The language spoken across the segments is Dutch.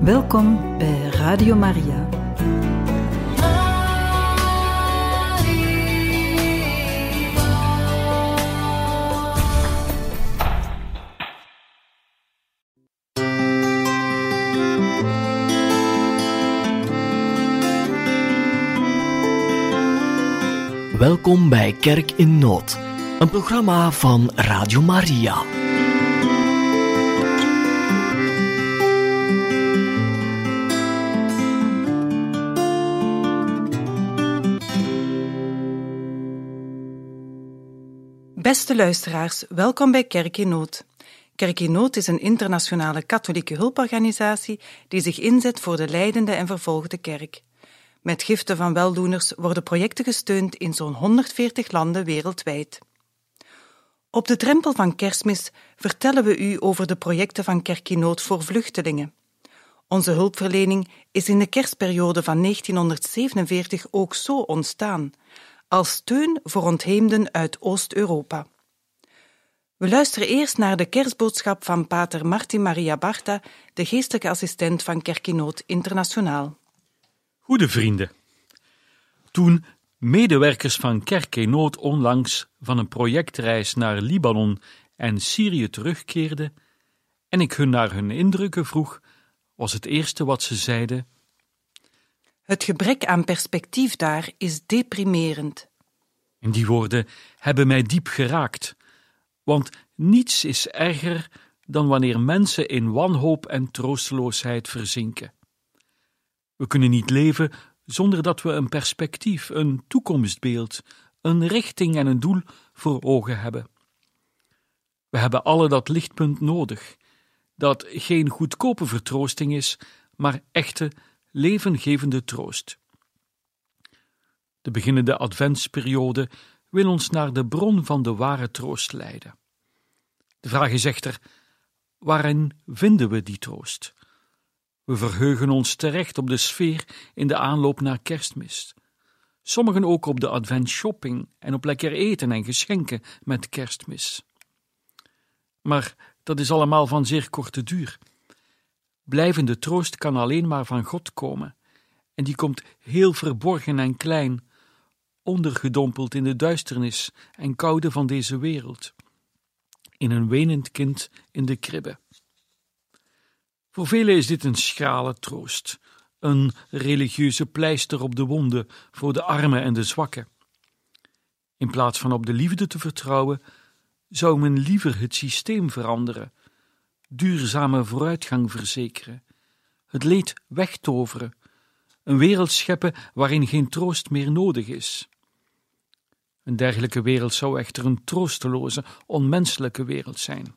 Welkom bij Radio Maria. Welkom bij Kerk in Nood, een programma van Radio Maria. Beste luisteraars, welkom bij Kerk in Nood. Kerk in Nood is een internationale katholieke hulporganisatie die zich inzet voor de lijdende en vervolgde kerk. Met giften van weldoeners worden projecten gesteund in zo'n 140 landen wereldwijd. Op de drempel van Kerstmis vertellen we u over de projecten van Kerk in Nood voor vluchtelingen. Onze hulpverlening is in de kerstperiode van 1947 ook zo ontstaan, als steun voor ontheemden uit Oost-Europa. We luisteren eerst naar de kerstboodschap van pater Martin Maria Barta, de geestelijke assistent van Kerk in Nood Internationaal. Goede vrienden, toen medewerkers van Kerk in Nood onlangs van een projectreis naar Libanon en Syrië terugkeerden en ik hun naar hun indrukken vroeg, was het eerste wat ze zeiden: het gebrek aan perspectief daar is deprimerend. En die woorden hebben mij diep geraakt, want niets is erger dan wanneer mensen in wanhoop en troosteloosheid verzinken. We kunnen niet leven zonder dat we een perspectief, een toekomstbeeld, een richting en een doel voor ogen hebben. We hebben alle dat lichtpunt nodig, dat geen goedkope vertroosting is, maar echte, levengevende troost. De beginnende adventsperiode wil ons naar de bron van de ware troost leiden. De vraag is echter, waarin vinden we die troost? We verheugen ons terecht op de sfeer in de aanloop naar Kerstmis. Sommigen ook op de adventshopping en op lekker eten en geschenken met Kerstmis. Maar dat is allemaal van zeer korte duur. Blijvende troost kan alleen maar van God komen, en die komt heel verborgen en klein, ondergedompeld in de duisternis en koude van deze wereld, in een wenend kind in de kribbe. Voor velen is dit een schrale troost, een religieuze pleister op de wonden voor de armen en de zwakken. In plaats van op de liefde te vertrouwen, zou men liever het systeem veranderen, duurzame vooruitgang verzekeren, het leed wegtoveren, een wereld scheppen waarin geen troost meer nodig is. Een dergelijke wereld zou echter een troosteloze, onmenselijke wereld zijn.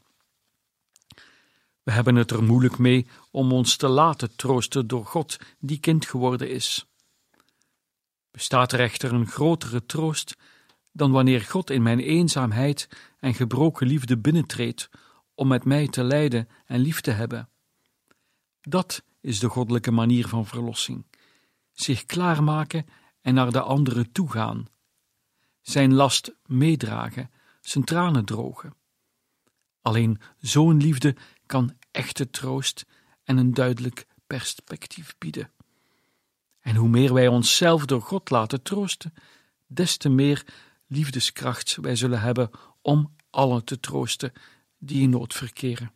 We hebben het er moeilijk mee om ons te laten troosten door God, die kind geworden is. Bestaat er echter een grotere troost dan wanneer God in mijn eenzaamheid en gebroken liefde binnentreedt om met mij te lijden en lief te hebben? Dat is de goddelijke manier van verlossing. Zich klaarmaken en naar de anderen toegaan. Zijn last meedragen, zijn tranen drogen. Alleen zo'n liefde kan echte troost en een duidelijk perspectief bieden. En hoe meer wij onszelf door God laten troosten, des te meer liefdeskracht wij zullen hebben om allen te troosten die in nood verkeren.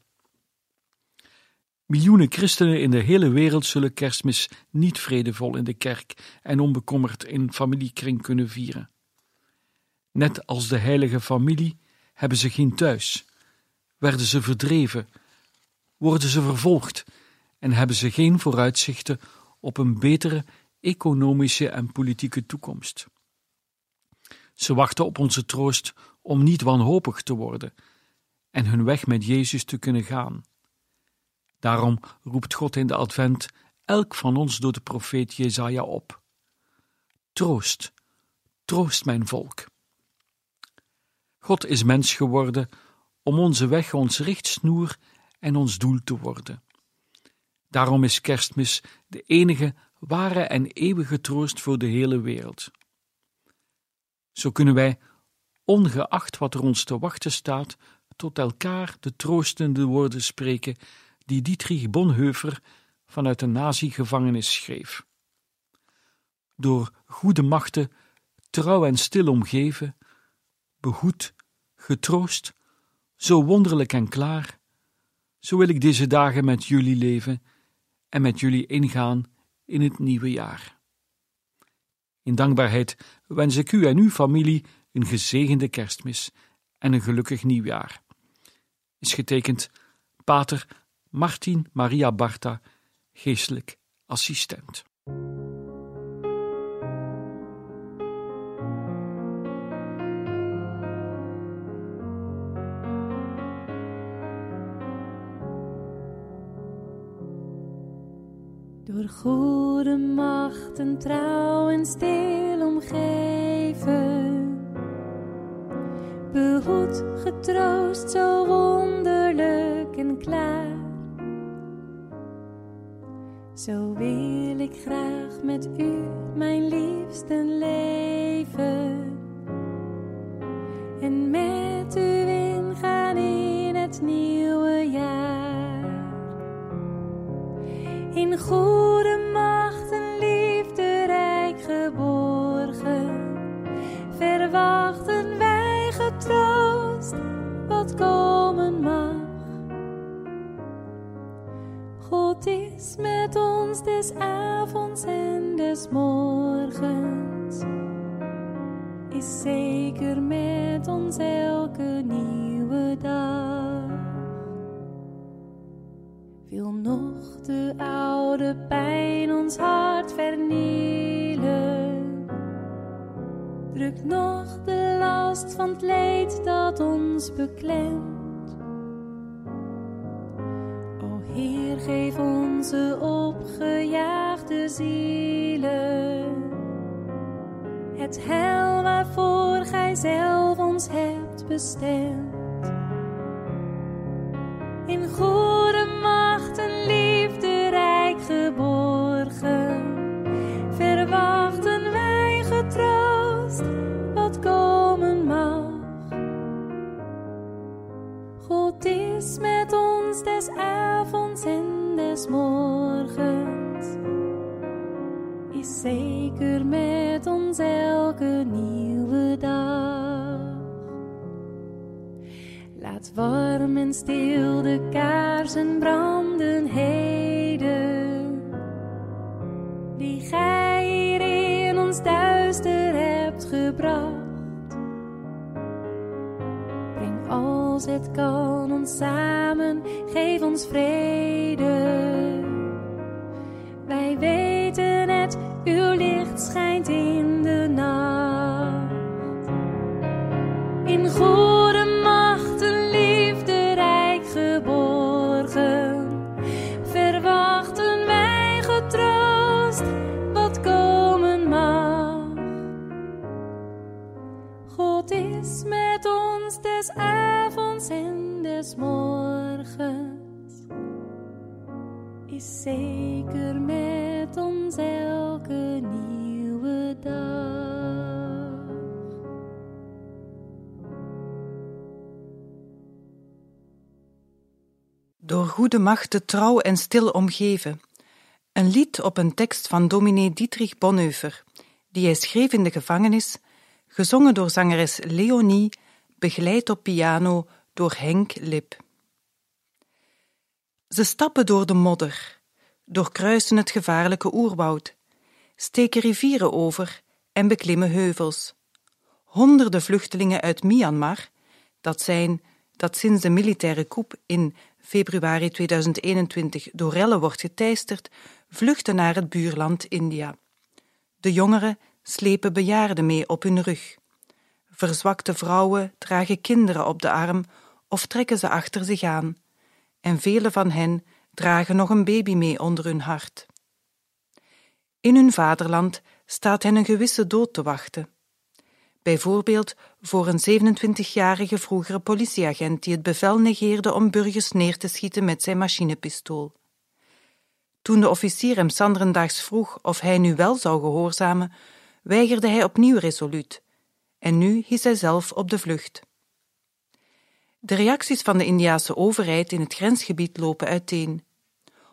Miljoenen christenen in de hele wereld zullen Kerstmis niet vredevol in de kerk en onbekommerd in familiekring kunnen vieren. Net als de heilige familie hebben ze geen thuis, werden ze verdreven, worden ze vervolgd en hebben ze geen vooruitzichten op een betere economische en politieke toekomst. Ze wachten op onze troost om niet wanhopig te worden en hun weg met Jezus te kunnen gaan. Daarom roept God in de advent elk van ons door de profeet Jesaja op. Troost, troost mijn volk. God is mens geworden om onze weg, ons richtsnoer en ons doel te worden. Daarom is Kerstmis de enige ware en eeuwige troost voor de hele wereld. Zo kunnen wij, ongeacht wat er ons te wachten staat, tot elkaar de troostende woorden spreken die Dietrich Bonhoeffer vanuit een nazi-gevangenis schreef. Door goede machten, trouw en stil omgeven, behoed, getroost, zo wonderlijk en klaar, zo wil ik deze dagen met jullie leven en met jullie ingaan in het nieuwe jaar. In dankbaarheid wens ik u en uw familie een gezegende Kerstmis en een gelukkig nieuwjaar. Is getekend Pater Martin Maria Barta, geestelijk assistent. Door goede macht en trouw en stil omgeven, behoed, getroost, zo wonderlijk en klaar. Zo wil ik graag met u, mijn liefsten, leven en met u ingaan in het nieuwe jaar. In goede macht en liefde rijk geborgen, verwachten wij getroost wat komen mag. God is met ons des avonds en des morgens, is zeker met ons elke nieuwe dag. Wil nog de oude pijn ons hart vernielen, drukt nog de last van het leed dat ons beklemt. O Heer, geef onze opgejaagde zielen het heil waarvoor Gij zelf ons hebt bestemd. In goede macht en liefde rijk geborgen, verwachten wij getroost wat komen mag. God is met ons des avonds en des morgens, is zeker met ons elke nieuwe dag. Laat warm en stil de kaarsen branden heden, die Gij hier in ons duister hebt gebracht. Breng als het kan ons samen, geef ons vrede. Wij weten het, uw licht schijnt in de nacht. In goede macht en liefde rijk geborgen, verwachten wij getroost wat komen mag. God is met ons des avonds en des morgens, is zeker met ons elke nieuwe dag. Door goede machten trouw en stil omgeven. Een lied op een tekst van dominee Dietrich Bonhoeffer, die hij schreef in de gevangenis, gezongen door zangeres Leonie, begeleid op piano door Henk Lip. Ze stappen door de modder, doorkruisen het gevaarlijke oerwoud, steken rivieren over en beklimmen heuvels. Honderden vluchtelingen uit Myanmar, dat sinds de militaire coup in februari 2021 door rellen wordt geteisterd, vluchten naar het buurland India. De jongeren slepen bejaarden mee op hun rug. Verzwakte vrouwen dragen kinderen op de arm of trekken ze achter zich aan. En vele van hen dragen nog een baby mee onder hun hart. In hun vaderland staat hen een gewisse dood te wachten. Bijvoorbeeld voor een 27-jarige vroegere politieagent die het bevel negeerde om burgers neer te schieten met zijn machinepistool. Toen de officier hem 's anderdaags vroeg of hij nu wel zou gehoorzamen, weigerde hij opnieuw resoluut. En nu hies hij zelf op de vlucht. De reacties van de Indiase overheid in het grensgebied lopen uiteen.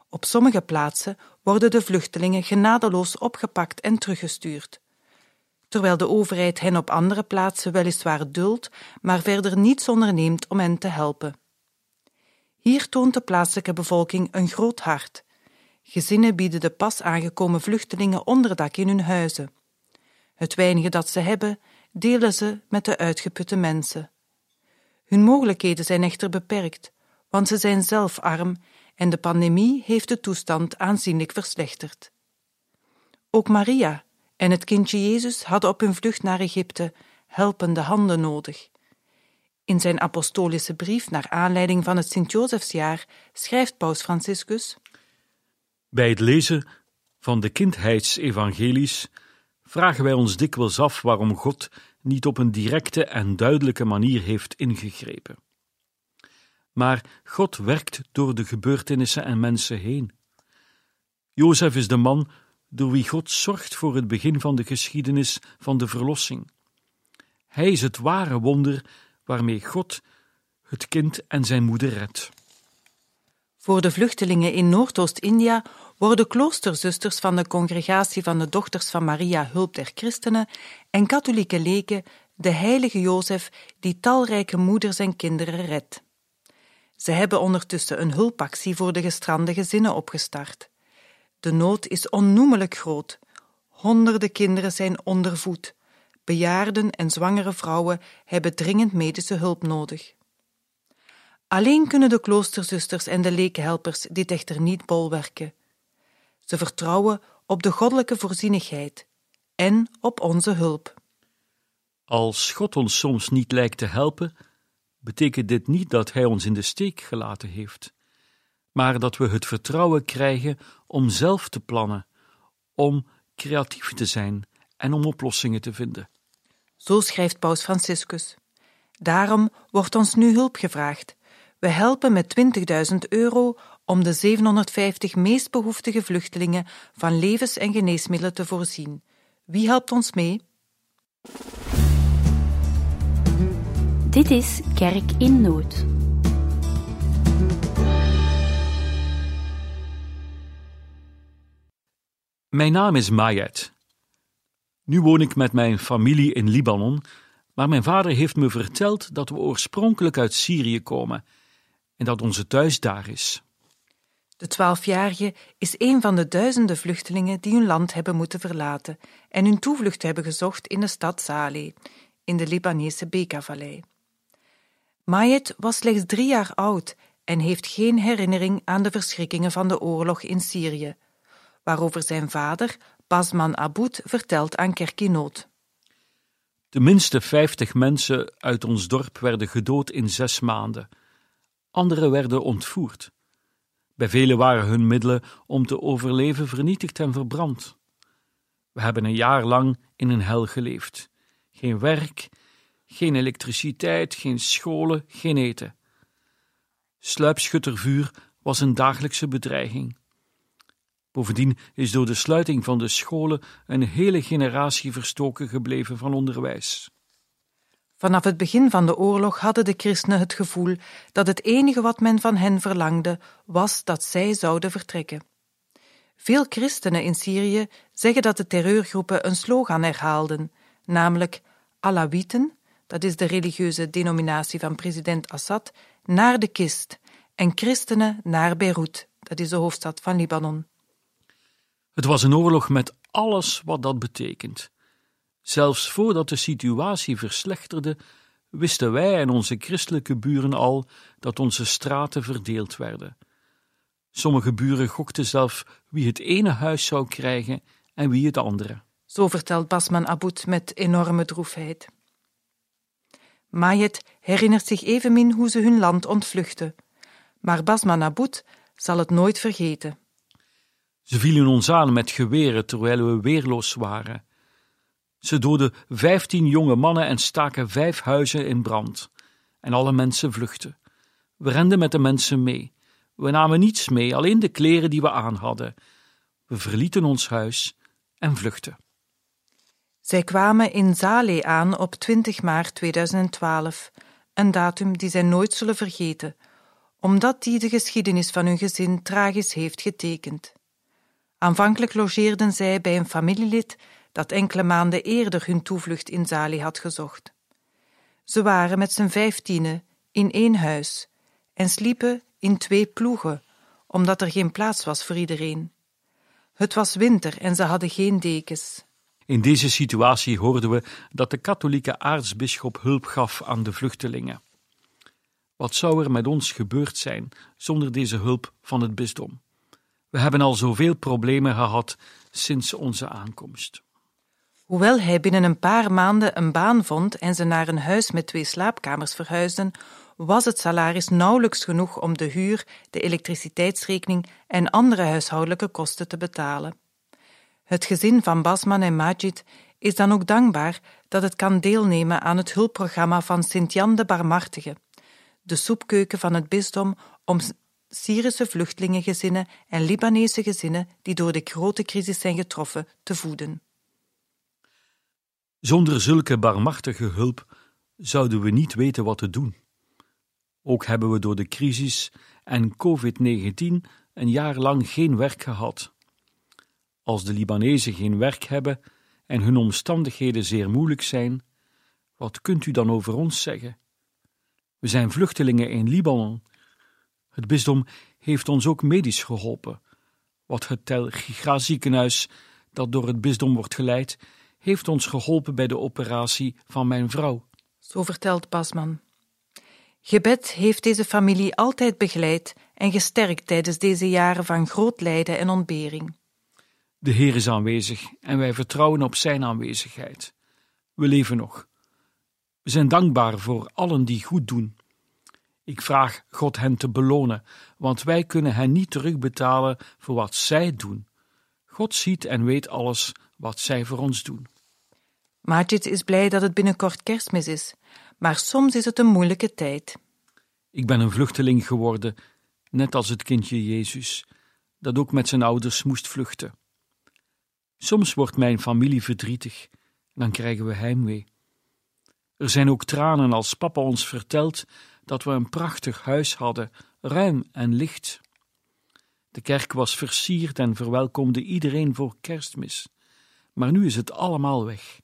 Op sommige plaatsen worden de vluchtelingen genadeloos opgepakt en teruggestuurd, terwijl de overheid hen op andere plaatsen weliswaar duldt, maar verder niets onderneemt om hen te helpen. Hier toont de plaatselijke bevolking een groot hart. Gezinnen bieden de pas aangekomen vluchtelingen onderdak in hun huizen. Het weinige dat ze hebben, delen ze met de uitgeputte mensen. Hun mogelijkheden zijn echter beperkt, want ze zijn zelf arm en de pandemie heeft de toestand aanzienlijk verslechterd. Ook Maria en het kindje Jezus hadden op hun vlucht naar Egypte helpende handen nodig. In zijn apostolische brief naar aanleiding van het Sint-Jozefsjaar schrijft paus Franciscus: Bij het lezen van de kindheidsevangelies vragen wij ons dikwijls af waarom God niet op een directe en duidelijke manier heeft ingegrepen. Maar God werkt door de gebeurtenissen en mensen heen. Jozef is de man door wie God zorgt voor het begin van de geschiedenis van de verlossing. Hij is het ware wonder waarmee God het kind en zijn moeder redt. Voor de vluchtelingen in Noordoost-India worden kloosterzusters van de Congregatie van de Dochters van Maria Hulp der Christenen en katholieke leken de heilige Jozef die talrijke moeders en kinderen redt. Ze hebben ondertussen een hulpactie voor de gestrande gezinnen opgestart. De nood is onnoemelijk groot. Honderden kinderen zijn ondervoed. Bejaarden en zwangere vrouwen hebben dringend medische hulp nodig. Alleen kunnen de kloosterzusters en de lekenhelpers dit echter niet bolwerken. Ze vertrouwen op de goddelijke voorzienigheid en op onze hulp. Als God ons soms niet lijkt te helpen, betekent dit niet dat Hij ons in de steek gelaten heeft, maar dat we het vertrouwen krijgen om zelf te plannen, om creatief te zijn en om oplossingen te vinden. Zo schrijft paus Franciscus. Daarom wordt ons nu hulp gevraagd. We helpen met €20.000 om de 750 meest behoeftige vluchtelingen van levens- en geneesmiddelen te voorzien. Wie helpt ons mee? Dit is Kerk in Nood. Mijn naam is Mayet. Nu woon ik met mijn familie in Libanon, maar mijn vader heeft me verteld dat we oorspronkelijk uit Syrië komen en dat onze thuis daar is. De 12-jarige is een van de duizenden vluchtelingen die hun land hebben moeten verlaten en hun toevlucht hebben gezocht in de stad Saleh, in de Libanese Bekaa-vallei. Mayet was slechts 3 jaar oud en heeft geen herinnering aan de verschrikkingen van de oorlog in Syrië, waarover zijn vader, Basman Aboud, vertelt aan Kerk in Nood. Tenminste 50 mensen uit ons dorp werden gedood in 6 maanden. Anderen werden ontvoerd. Bij velen waren hun middelen om te overleven vernietigd en verbrand. We hebben een jaar lang in een hel geleefd. Geen werk, geen elektriciteit, geen scholen, geen eten. Sluipschuttervuur was een dagelijkse bedreiging. Bovendien is door de sluiting van de scholen een hele generatie verstoken gebleven van onderwijs. Vanaf het begin van de oorlog hadden de christenen het gevoel dat het enige wat men van hen verlangde was dat zij zouden vertrekken. Veel christenen in Syrië zeggen dat de terreurgroepen een slogan herhaalden, namelijk Alawieten, dat is de religieuze denominatie van president Assad, naar de kist en christenen naar Beirut, dat is de hoofdstad van Libanon. Het was een oorlog met alles wat dat betekent. Zelfs voordat de situatie verslechterde, wisten wij en onze christelijke buren al dat onze straten verdeeld werden. Sommige buren gokten zelf wie het ene huis zou krijgen en wie het andere. Zo vertelt Basman Aboud met enorme droefheid. Mayet herinnert zich evenmin hoe ze hun land ontvluchtten, maar Basman Aboud zal het nooit vergeten. Ze vielen ons aan met geweren terwijl we weerloos waren. Ze doodden 15 jonge mannen en staken 5 huizen in brand. En alle mensen vluchtten. We renden met de mensen mee. We namen niets mee, alleen de kleren die we aan hadden. We verlieten ons huis en vluchtten. Zij kwamen in Saleh aan op 20 maart 2012, een datum die zij nooit zullen vergeten, omdat die de geschiedenis van hun gezin tragisch heeft getekend. Aanvankelijk logeerden zij bij een familielid dat enkele maanden eerder hun toevlucht in Zali had gezocht. Ze waren met z'n 15 in 1 huis en sliepen in 2 ploegen, omdat er geen plaats was voor iedereen. Het was winter en ze hadden geen dekens. In deze situatie hoorden we dat de katholieke aartsbisschop hulp gaf aan de vluchtelingen. Wat zou er met ons gebeurd zijn zonder deze hulp van het bisdom? We hebben al zoveel problemen gehad sinds onze aankomst. Hoewel hij binnen een paar maanden een baan vond en ze naar een huis met 2 slaapkamers verhuisden, was het salaris nauwelijks genoeg om de huur, de elektriciteitsrekening en andere huishoudelijke kosten te betalen. Het gezin van Basman en Majid is dan ook dankbaar dat het kan deelnemen aan het hulpprogramma van Sint-Jan de Barmhartige, de soepkeuken van het bisdom om Syrische vluchtelingengezinnen en Libanese gezinnen die door de grote crisis zijn getroffen te voeden. Zonder zulke barmhartige hulp zouden we niet weten wat te doen. Ook hebben we door de crisis en COVID-19 een jaar lang geen werk gehad. Als de Libanezen geen werk hebben en hun omstandigheden zeer moeilijk zijn, wat kunt u dan over ons zeggen? We zijn vluchtelingen in Libanon. Het bisdom heeft ons ook medisch geholpen. Wat het Tel Giga ziekenhuis, dat door het bisdom wordt geleid, heeft ons geholpen bij de operatie van mijn vrouw. Zo vertelt Basman. Gebed heeft deze familie altijd begeleid en gesterkt tijdens deze jaren van groot lijden en ontbering. De Heer is aanwezig en wij vertrouwen op zijn aanwezigheid. We leven nog. We zijn dankbaar voor allen die goed doen. Ik vraag God hen te belonen, want wij kunnen hen niet terugbetalen voor wat zij doen. God ziet en weet alles wat zij voor ons doen. Majid is blij dat het binnenkort Kerstmis is, maar soms is het een moeilijke tijd. Ik ben een vluchteling geworden, net als het kindje Jezus, dat ook met zijn ouders moest vluchten. Soms wordt mijn familie verdrietig, dan krijgen we heimwee. Er zijn ook tranen als papa ons vertelt dat we een prachtig huis hadden, ruim en licht. De kerk was versierd en verwelkomde iedereen voor Kerstmis, maar nu is het allemaal weg.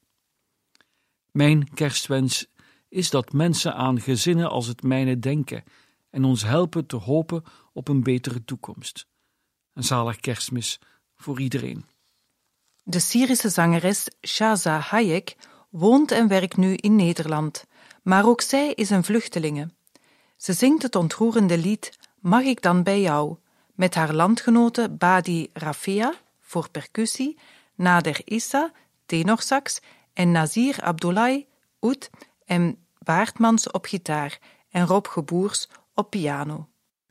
Mijn kerstwens is dat mensen aan gezinnen als het mijne denken en ons helpen te hopen op een betere toekomst. Een zalig Kerstmis voor iedereen. De Syrische zangeres Shaza Hayek woont en werkt nu in Nederland, maar ook zij is een vluchtelinge. Ze zingt het ontroerende lied Mag ik dan bij jou, met haar landgenote Badi Rafea voor percussie, Nader Issa, tenorsax en Nazir Abdullahi, oud en Waardmans op gitaar en Rob Geboers op piano.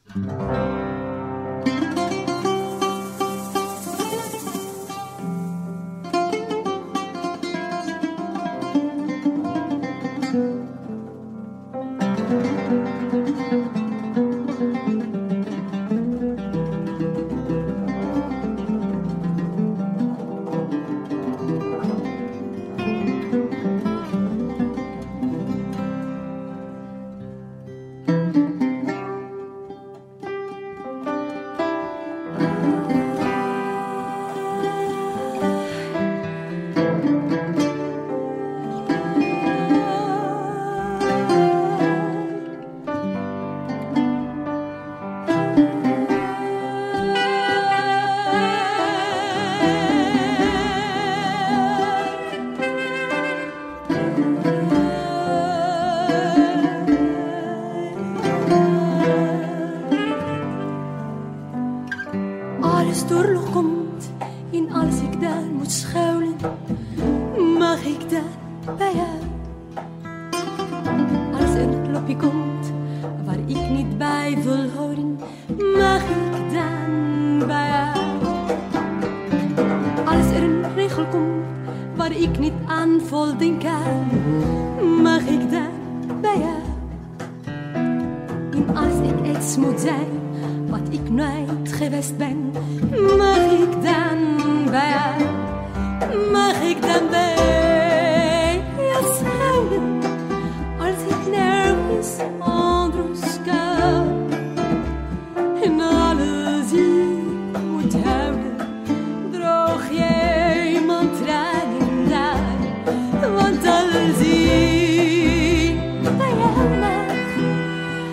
Alles doorkomt in als ik daar moet schuilen, mag ik daar bij jou? Als er een klopje komt waar ik niet bij wil horen, mag ik dan bij jou? Als er een regel komt waar ik niet aan voldoen kan, mag ik dan bij jou? En als ik iets moet zijn wat ik nooit geweest ben, mag ik dan bij jou? Mag ik dan bij jou schuilen als ik nergens anders kan?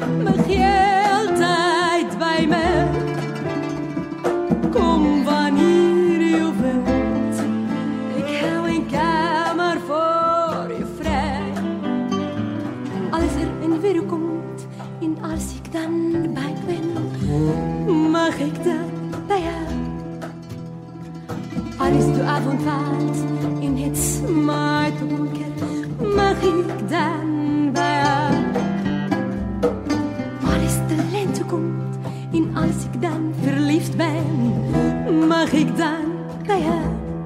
mag je altijd bij me. Kom wanneer je wilt, ik hou een kamer voor je vrij. Als er een weer komt en als ik dan bij ben, mag ik dan bij jou. Als de avond valt in het smart donker, mag ik dan bij jou. Als de lente komt en als ik dan verliefd ben, mag ik dan bij jou.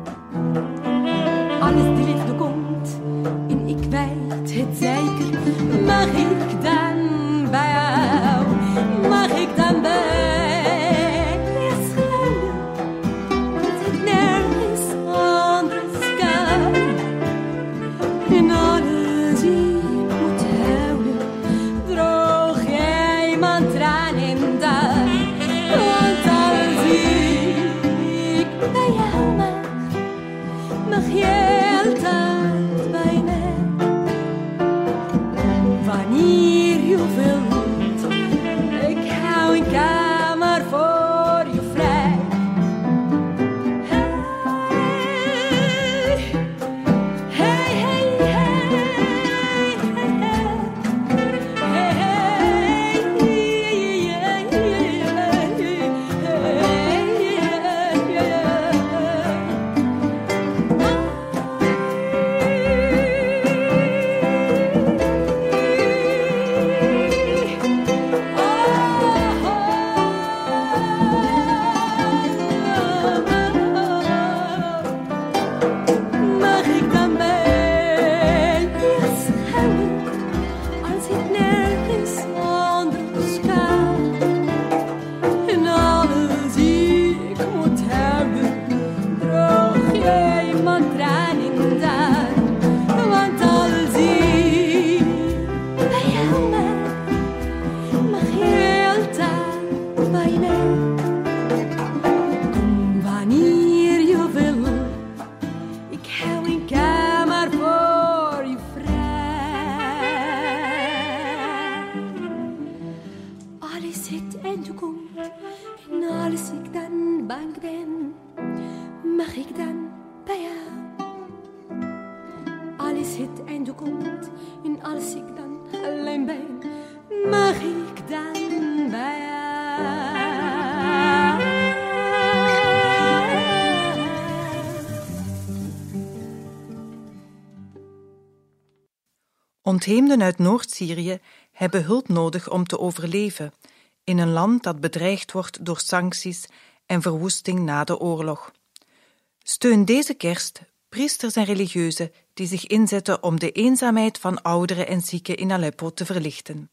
Als de liefde komt en ik weet het zeker, mag ik dan bij jou. Mag ik dan bij je schuilen, want het nergens anders kan. En alles ik moet houden, droog jij mijn tranen daar. Want als ik bij jou mag je altijd bij mij. Wanneer je wilt, ik hou een kamer voor je vrij. Hey, hey, hey, mag ik dan bij je schuilen, als ik nergens anders kan. En alles ik moet hebben, droog jij mijn tranen daar. Want als ik bij jou mag je altijd bij mij. Kom wanneer je wil, ik hou een kamer voor je vrij. Alles het einde komt en als ik dan bang ben, mag ik dan bij jou. Als het einde komt en als ik dan alleen ben, mag ik dan bij jou. Ontheemden uit Noord-Syrië hebben hulp nodig om te overleven in een land dat bedreigd wordt door sancties en verwoesting na de oorlog. Steun deze kerst priesters en religieuzen die zich inzetten om de eenzaamheid van ouderen en zieken in Aleppo te verlichten.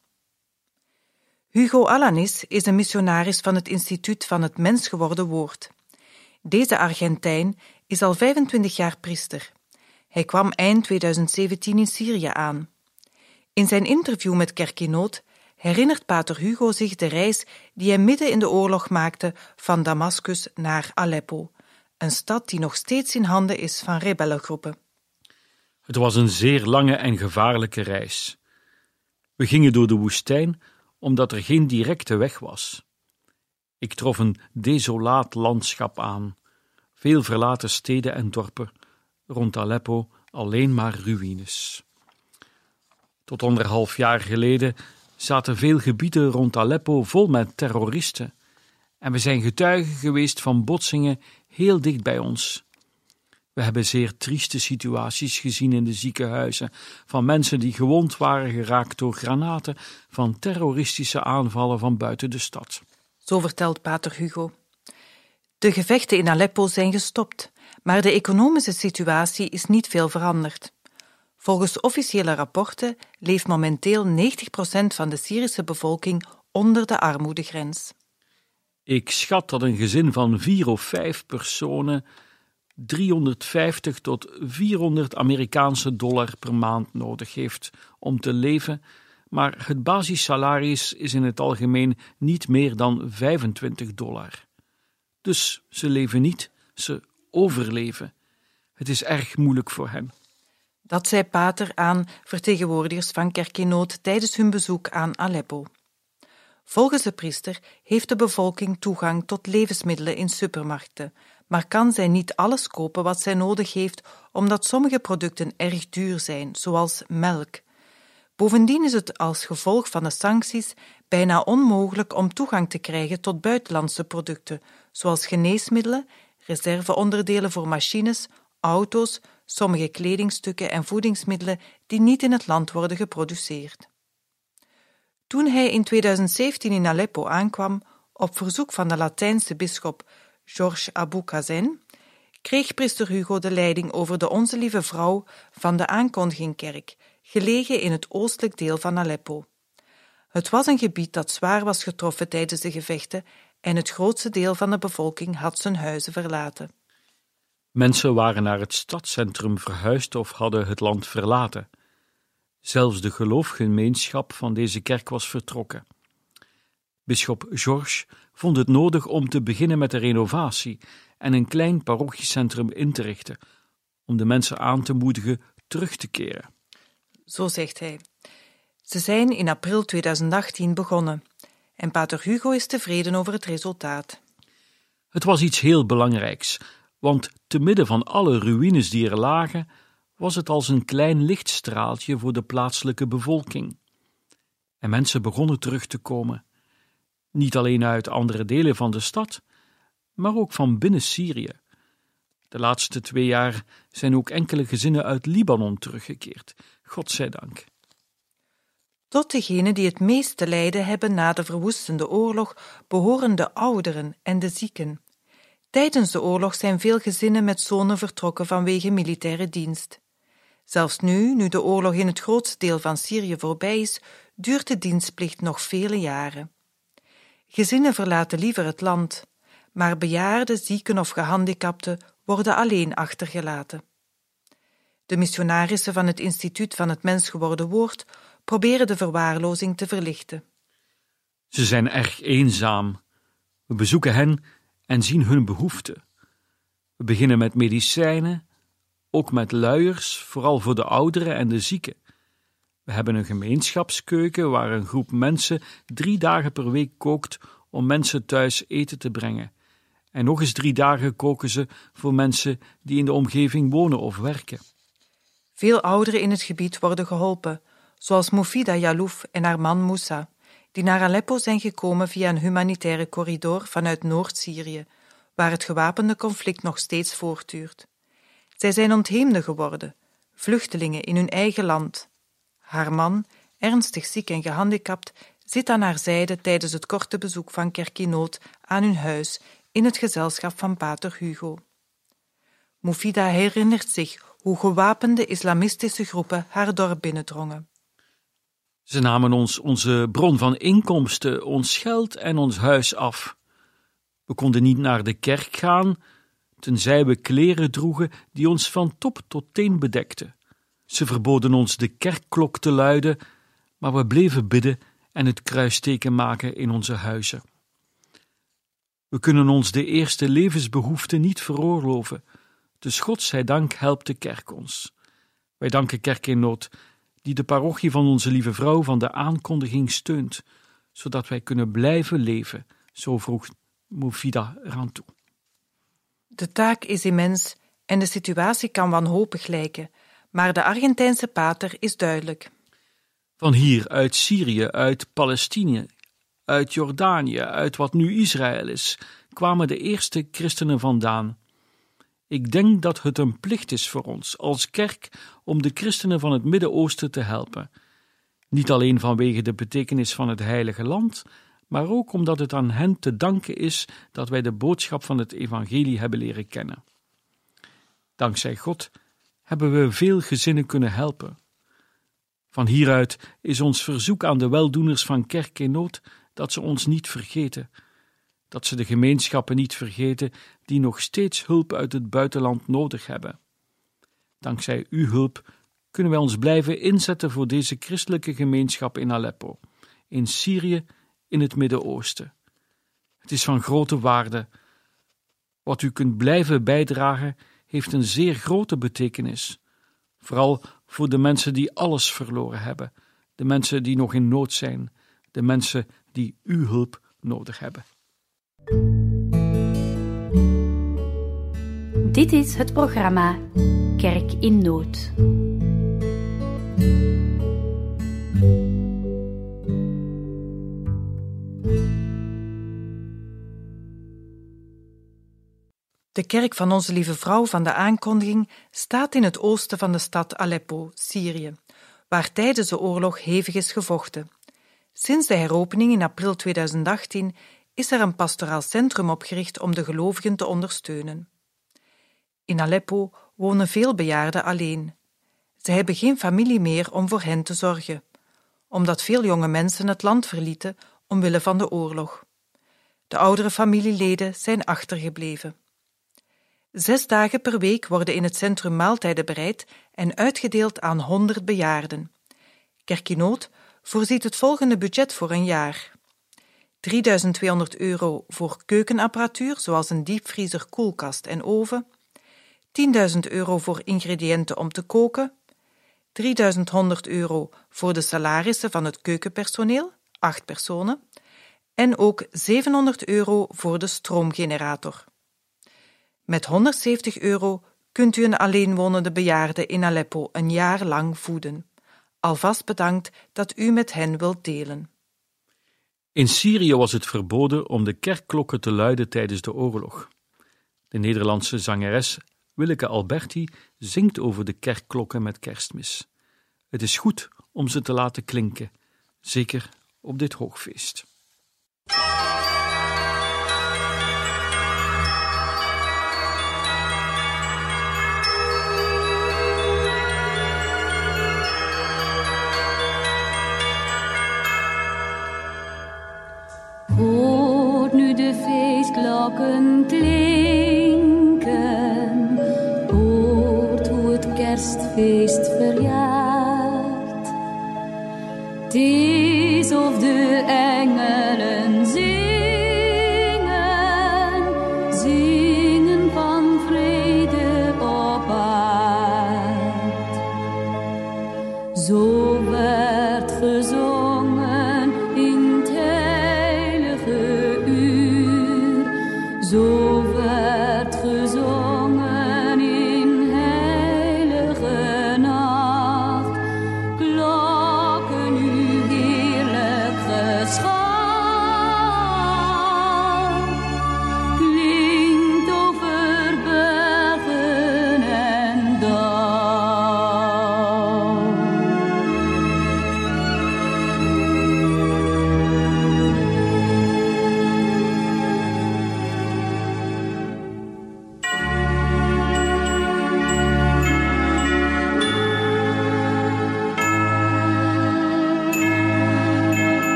Hugo Alanis is een missionaris van het Instituut van het Mensgeworden Woord. Deze Argentijn is al 25 jaar priester. Hij kwam eind 2017 in Syrië aan. In zijn interview met Kerk in Nood herinnert pater Hugo zich de reis die hij midden in de oorlog maakte van Damascus naar Aleppo, een stad die nog steeds in handen is van rebellengroepen. Het was een zeer lange en gevaarlijke reis. We gingen door de woestijn omdat er geen directe weg was. Ik trof een desolaat landschap aan, veel verlaten steden en dorpen, rond Aleppo alleen maar ruïnes. Tot 1,5 jaar geleden zaten veel gebieden rond Aleppo vol met terroristen en we zijn getuigen geweest van botsingen heel dicht bij ons. We hebben zeer trieste situaties gezien in de ziekenhuizen, van mensen die gewond waren geraakt door granaten, van terroristische aanvallen van buiten de stad. Zo vertelt pater Hugo. De gevechten in Aleppo zijn gestopt, maar de economische situatie is niet veel veranderd. Volgens officiële rapporten leeft momenteel 90% van de Syrische bevolking onder de armoedegrens. Ik schat dat een gezin van 4 of 5 personen 350 tot 400 Amerikaanse dollar per maand nodig heeft om te leven, maar het basissalaris is in het algemeen niet meer dan $25. Dus ze leven niet, ze overleven. Het is erg moeilijk voor hen. Dat zei pater aan vertegenwoordigers van Kerk in Nood tijdens hun bezoek aan Aleppo. Volgens de priester heeft de bevolking toegang tot levensmiddelen in supermarkten, maar kan zij niet alles kopen wat zij nodig heeft, omdat sommige producten erg duur zijn, zoals melk. Bovendien is het als gevolg van de sancties bijna onmogelijk om toegang te krijgen tot buitenlandse producten, zoals geneesmiddelen, reserveonderdelen voor machines, auto's, sommige kledingstukken en voedingsmiddelen die niet in het land worden geproduceerd. Toen hij in 2017 in Aleppo aankwam, op verzoek van de Latijnse bisschop Georges Abou Kazen, kreeg priester Hugo de leiding over de Onze Lieve Vrouw van de Aankondigingkerk, gelegen in het oostelijk deel van Aleppo. Het was een gebied dat zwaar was getroffen tijdens de gevechten en het grootste deel van de bevolking had zijn huizen verlaten. Mensen waren naar het stadscentrum verhuisd of hadden het land verlaten. Zelfs de geloofsgemeenschap van deze kerk was vertrokken. Bisschop Georges vond het nodig om te beginnen met de renovatie en een klein parochiecentrum in te richten, om de mensen aan te moedigen terug te keren. Zo zegt hij. Ze zijn in april 2018 begonnen en pater Hugo is tevreden over het resultaat. Het was iets heel belangrijks, want te midden van alle ruïnes die er lagen, was het als een klein lichtstraaltje voor de plaatselijke bevolking. En mensen begonnen terug te komen. Niet alleen uit andere delen van de stad, maar ook van binnen Syrië. De laatste 2 jaar zijn ook enkele gezinnen uit Libanon teruggekeerd. Godzijdank. Tot degenen die het meest te lijden hebben na de verwoestende oorlog behoren de ouderen en de zieken. Tijdens de oorlog zijn veel gezinnen met zonen vertrokken vanwege militaire dienst. Zelfs nu de oorlog in het grootste deel van Syrië voorbij is, duurt de dienstplicht nog vele jaren. Gezinnen verlaten liever het land, maar bejaarden, zieken of gehandicapten worden alleen achtergelaten. De missionarissen van het Instituut van het Mensgeworden Woord proberen de verwaarlozing te verlichten. Ze zijn erg eenzaam. We bezoeken hen en zien hun behoeften. We beginnen met medicijnen, ook met luiers, vooral voor de ouderen en de zieken. We hebben een gemeenschapskeuken waar een groep mensen 3 dagen per week kookt om mensen thuis eten te brengen. En nog eens 3 dagen koken ze voor mensen die in de omgeving wonen of werken. Veel ouderen in het gebied worden geholpen, zoals Moufida Yalouf en haar man Moussa, die naar Aleppo zijn gekomen via een humanitaire corridor vanuit Noord-Syrië, waar het gewapende conflict nog steeds voortduurt. Zij zijn ontheemden geworden, vluchtelingen in hun eigen land. Haar man, ernstig ziek en gehandicapt, zit aan haar zijde tijdens het korte bezoek van Kerk in Nood aan hun huis in het gezelschap van pater Hugo. Moufida herinnert zich hoe gewapende islamistische groepen haar dorp binnendrongen. Ze namen ons onze bron van inkomsten, ons geld en ons huis af. We konden niet naar de kerk gaan, tenzij we kleren droegen die ons van top tot teen bedekten. Ze verboden ons de kerkklok te luiden, maar we bleven bidden en het kruisteken maken in onze huizen. We kunnen ons de eerste levensbehoeften niet veroorloven, dus Godzijdank helpt de kerk ons. Wij danken Kerk in Nood, die de parochie van Onze Lieve Vrouw van de Aankondiging steunt, zodat wij kunnen blijven leven, zo vroeg Moufida eraan toe. De taak is immens en de situatie kan wanhopig lijken, maar de Argentijnse pater is duidelijk. Van hier, uit Syrië, uit Palestina, uit Jordanië, uit wat nu Israël is, kwamen de eerste christenen vandaan. Ik denk dat het een plicht is voor ons, als kerk, om de christenen van het Midden-Oosten te helpen. Niet alleen vanwege de betekenis van het heilige land, maar ook omdat het aan hen te danken is dat wij de boodschap van het evangelie hebben leren kennen. Dankzij God hebben we veel gezinnen kunnen helpen. Van hieruit is ons verzoek aan de weldoeners van Kerk in Nood dat ze ons niet vergeten, dat ze de gemeenschappen niet vergeten die nog steeds hulp uit het buitenland nodig hebben. Dankzij uw hulp kunnen wij ons blijven inzetten voor deze christelijke gemeenschap in Aleppo, in Syrië, in het Midden-Oosten. Het is van grote waarde. Wat u kunt blijven bijdragen heeft een zeer grote betekenis, vooral voor de mensen die alles verloren hebben, de mensen die nog in nood zijn, de mensen die uw hulp nodig hebben. Dit is het programma Kerk in Nood. De kerk van Onze Lieve Vrouw van de Aankondiging staat in het oosten van de stad Aleppo, Syrië, waar tijdens de oorlog hevig is gevochten. Sinds de heropening in april 2018 is er een pastoraal centrum opgericht om de gelovigen te ondersteunen. In Aleppo wonen veel bejaarden alleen. Ze hebben geen familie meer om voor hen te zorgen, omdat veel jonge mensen het land verlieten omwille van de oorlog. De oudere familieleden zijn achtergebleven. 6 dagen per week worden in het centrum maaltijden bereid en uitgedeeld aan 100 bejaarden. Kerk in Nood voorziet het volgende budget voor een jaar: €3.200 voor keukenapparatuur, zoals een diepvriezer, koelkast en oven, €10.000 voor ingrediënten om te koken, €3.100 voor de salarissen van het keukenpersoneel, 8 personen, en ook €700 voor de stroomgenerator. Met €170 kunt u een alleenwonende bejaarde in Aleppo een jaar lang voeden. Alvast bedankt dat u met hen wilt delen. In Syrië was het verboden om de kerkklokken te luiden tijdens de oorlog. De Nederlandse zangeres Willeke Alberti zingt over de kerkklokken met Kerstmis. Het is goed om ze te laten klinken, zeker op dit hoogfeest. Hoort nu de feestklokken klinken, hoort hoe het kerstfeest verjaart. Het is of de engelen zingen, zingen van vrede op aard. Zo werd gezongen in het heilige uur, zo werd gezongen in heilige nacht. Klokken u heerlijk geschal, klinkt over bergen en dal.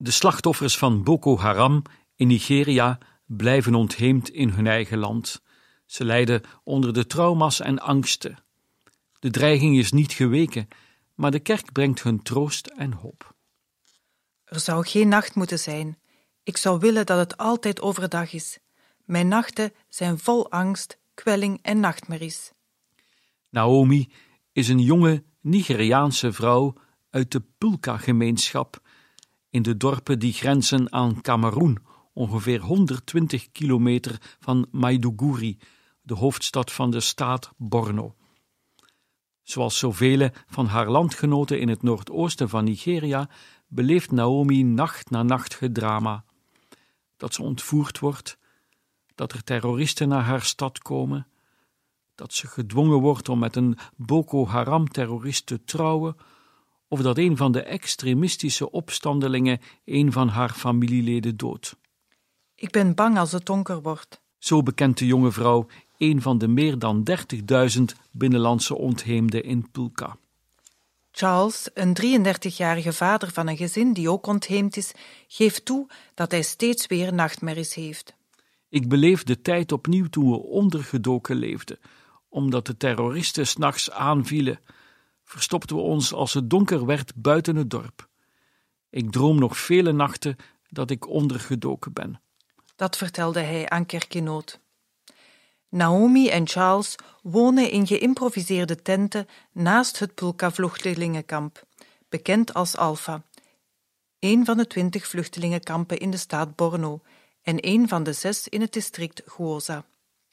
De slachtoffers van Boko Haram in Nigeria blijven ontheemd in hun eigen land. Ze lijden onder de trauma's en angsten. De dreiging is niet geweken, maar de kerk brengt hun troost en hoop. Er zou geen nacht moeten zijn. Ik zou willen dat het altijd overdag is. Mijn nachten zijn vol angst, kwelling en nachtmerries. Naomi is een jonge Nigeriaanse vrouw uit de Pulka-gemeenschap in de dorpen die grenzen aan Kameroen, ongeveer 120 kilometer van Maiduguri, de hoofdstad van de staat Borno. Zoals zoveel van haar landgenoten in het noordoosten van Nigeria beleeft Naomi nacht na nacht gedrama. Dat ze ontvoerd wordt, dat er terroristen naar haar stad komen, dat ze gedwongen wordt om met een Boko Haram-terrorist te trouwen, of dat een van de extremistische opstandelingen een van haar familieleden doodt. Ik ben bang als het donker wordt. Zo bekent de jonge vrouw een van de meer dan 30.000 binnenlandse ontheemden in Pulka. Charles, een 33-jarige vader van een gezin die ook ontheemd is, geeft toe dat hij steeds weer nachtmerries heeft. Ik beleef de tijd opnieuw toen we ondergedoken leefden, omdat de terroristen 's nachts aanvielen. Verstopten we ons als het donker werd buiten het dorp. Ik droom nog vele nachten dat ik ondergedoken ben. Dat vertelde hij aan Kerk in Nood. Naomi en Charles wonen in geïmproviseerde tenten naast het Pulka-vluchtelingenkamp, bekend als Alpha, een van de 20 vluchtelingenkampen in de staat Borno en een van de 6 in het district Gwoza.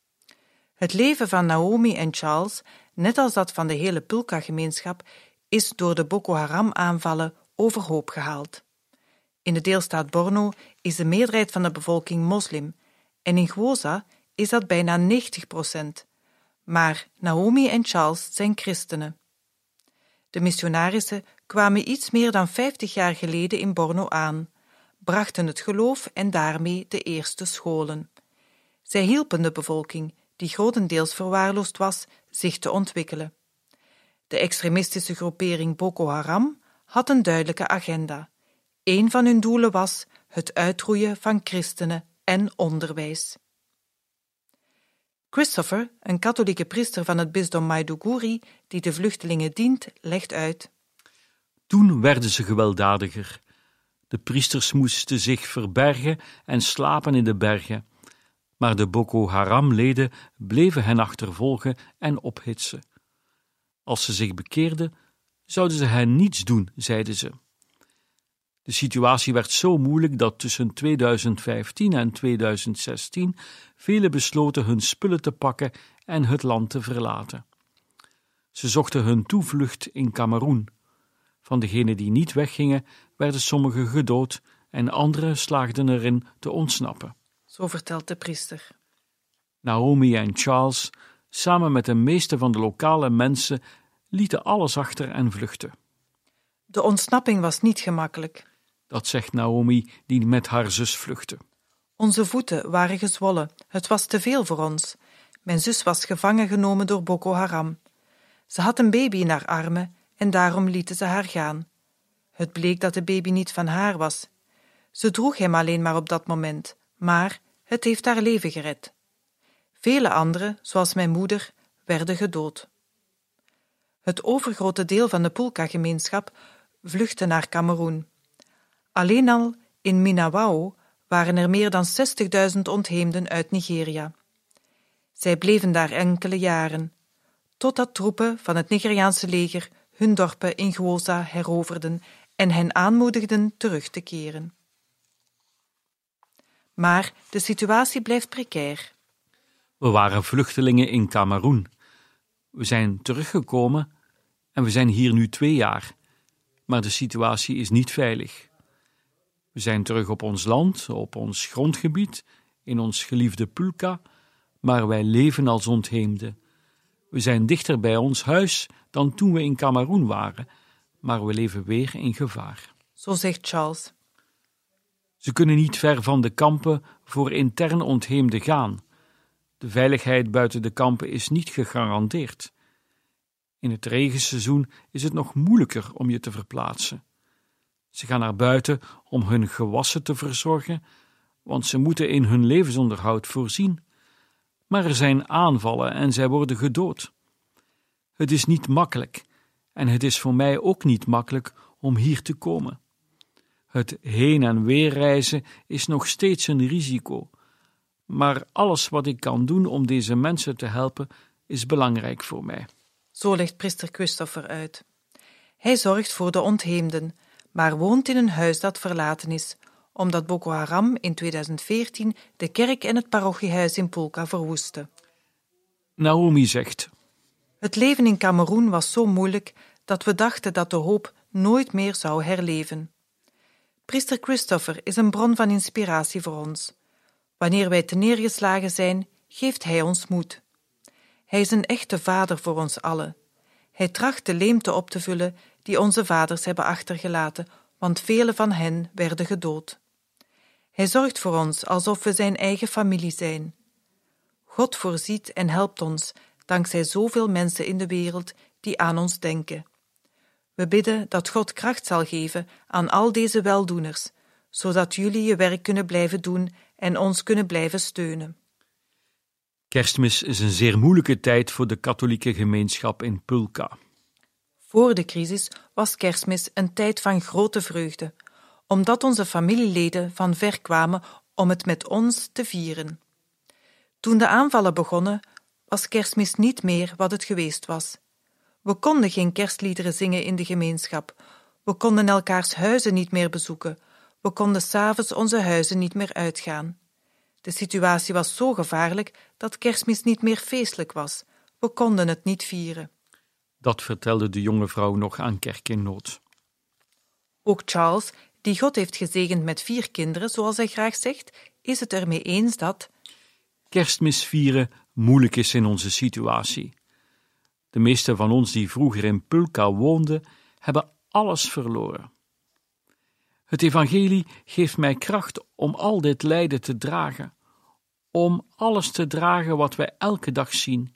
Het leven van Naomi en Charles, net als dat van de hele Pulka-gemeenschap, is door de Boko Haram-aanvallen overhoop gehaald. In de deelstaat Borno is de meerderheid van de bevolking moslim en in Gwoza is dat bijna 90%. Maar Naomi en Charles zijn christenen. De missionarissen kwamen iets meer dan 50 jaar geleden in Borno aan, brachten het geloof en daarmee de eerste scholen. Zij hielpen de bevolking, die grotendeels verwaarloosd was, zich te ontwikkelen. De extremistische groepering Boko Haram had een duidelijke agenda. Een van hun doelen was het uitroeien van christenen en onderwijs. Christopher, een katholieke priester van het bisdom Maiduguri, die de vluchtelingen dient, legt uit. Toen werden ze gewelddadiger. De priesters moesten zich verbergen en slapen in de bergen. Maar de Boko Haram-leden bleven hen achtervolgen en ophitsen. Als ze zich bekeerden, zouden ze hen niets doen, zeiden ze. De situatie werd zo moeilijk dat tussen 2015 en 2016 velen besloten hun spullen te pakken en het land te verlaten. Ze zochten hun toevlucht in Kameroen. Van degenen die niet weggingen, werden sommigen gedood en anderen slaagden erin te ontsnappen. Zo vertelt de priester. Naomi en Charles, samen met de meeste van de lokale mensen, lieten alles achter en vluchtten. De ontsnapping was niet gemakkelijk. Dat zegt Naomi, die met haar zus vluchtte. Onze voeten waren gezwollen. Het was te veel voor ons. Mijn zus was gevangen genomen door Boko Haram. Ze had een baby in haar armen en daarom lieten ze haar gaan. Het bleek dat de baby niet van haar was. Ze droeg hem alleen maar op dat moment, maar het heeft haar leven gered. Vele anderen, zoals mijn moeder, werden gedood. Het overgrote deel van de Pulka-gemeenschap vluchtte naar Kameroen. Alleen al in Minawao waren er meer dan 60.000 ontheemden uit Nigeria. Zij bleven daar enkele jaren, totdat troepen van het Nigeriaanse leger hun dorpen in Gwoza heroverden en hen aanmoedigden terug te keren. Maar de situatie blijft precair. We waren vluchtelingen in Kameroen. We zijn teruggekomen en we zijn hier nu 2 jaar. Maar de situatie is niet veilig. We zijn terug op ons land, op ons grondgebied, in ons geliefde Pulka, maar wij leven als ontheemden. We zijn dichter bij ons huis dan toen we in Kameroen waren, maar we leven weer in gevaar. Zo zegt Charles. Ze kunnen niet ver van de kampen voor intern ontheemden gaan. De veiligheid buiten de kampen is niet gegarandeerd. In het regenseizoen is het nog moeilijker om je te verplaatsen. Ze gaan naar buiten om hun gewassen te verzorgen, want ze moeten in hun levensonderhoud voorzien. Maar er zijn aanvallen en zij worden gedood. Het is niet makkelijk, en het is voor mij ook niet makkelijk om hier te komen. Het heen- en weerreizen is nog steeds een risico, maar alles wat ik kan doen om deze mensen te helpen is belangrijk voor mij. Zo legt priester Christopher uit. Hij zorgt voor de ontheemden, maar woont in een huis dat verlaten is, omdat Boko Haram in 2014 de kerk en het parochiehuis in Pulka verwoestte. Naomi zegt: Het leven in Kameroen was zo moeilijk dat we dachten dat de hoop nooit meer zou herleven. Priester Christopher is een bron van inspiratie voor ons. Wanneer wij teneergeslagen zijn, geeft hij ons moed. Hij is een echte vader voor ons allen. Hij tracht de leemte op te vullen die onze vaders hebben achtergelaten, want vele van hen werden gedood. Hij zorgt voor ons alsof we zijn eigen familie zijn. God voorziet en helpt ons, dankzij zoveel mensen in de wereld die aan ons denken. We bidden dat God kracht zal geven aan al deze weldoeners, zodat jullie je werk kunnen blijven doen en ons kunnen blijven steunen. Kerstmis is een zeer moeilijke tijd voor de katholieke gemeenschap in Pulka. Voor de crisis was Kerstmis een tijd van grote vreugde, omdat onze familieleden van ver kwamen om het met ons te vieren. Toen de aanvallen begonnen, was Kerstmis niet meer wat het geweest was. We konden geen kerstliederen zingen in de gemeenschap. We konden elkaars huizen niet meer bezoeken. We konden 's avonds onze huizen niet meer uitgaan. De situatie was zo gevaarlijk dat Kerstmis niet meer feestelijk was. We konden het niet vieren. Dat vertelde de jonge vrouw nog aan Kerk in Nood. Ook Charles, die God heeft gezegend met 4 kinderen, zoals hij graag zegt, is het ermee eens dat Kerstmis vieren moeilijk is in onze situatie. De meesten van ons die vroeger in Pulka woonden, hebben alles verloren. Het evangelie geeft mij kracht om al dit lijden te dragen, om alles te dragen wat wij elke dag zien.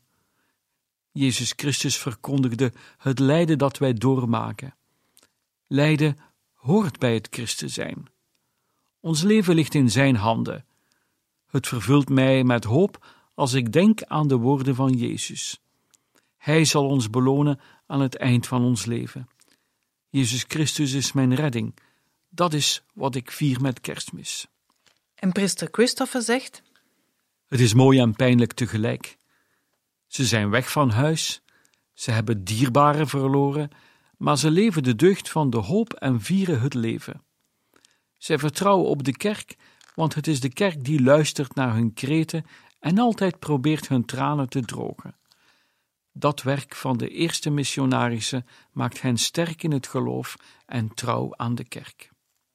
Jezus Christus verkondigde het lijden dat wij doormaken. Lijden hoort bij het christen zijn. Ons leven ligt in zijn handen. Het vervult mij met hoop als ik denk aan de woorden van Jezus. Hij zal ons belonen aan het eind van ons leven. Jezus Christus is mijn redding. Dat is wat ik vier met Kerstmis. En priester Christopher zegt: Het is mooi en pijnlijk tegelijk. Ze zijn weg van huis, ze hebben dierbaren verloren, maar ze leven de deugd van de hoop en vieren het leven. Zij vertrouwen op de kerk, want het is de kerk die luistert naar hun kreten en altijd probeert hun tranen te drogen. Dat werk van de eerste missionarissen maakt hen sterk in het geloof en trouw aan de kerk.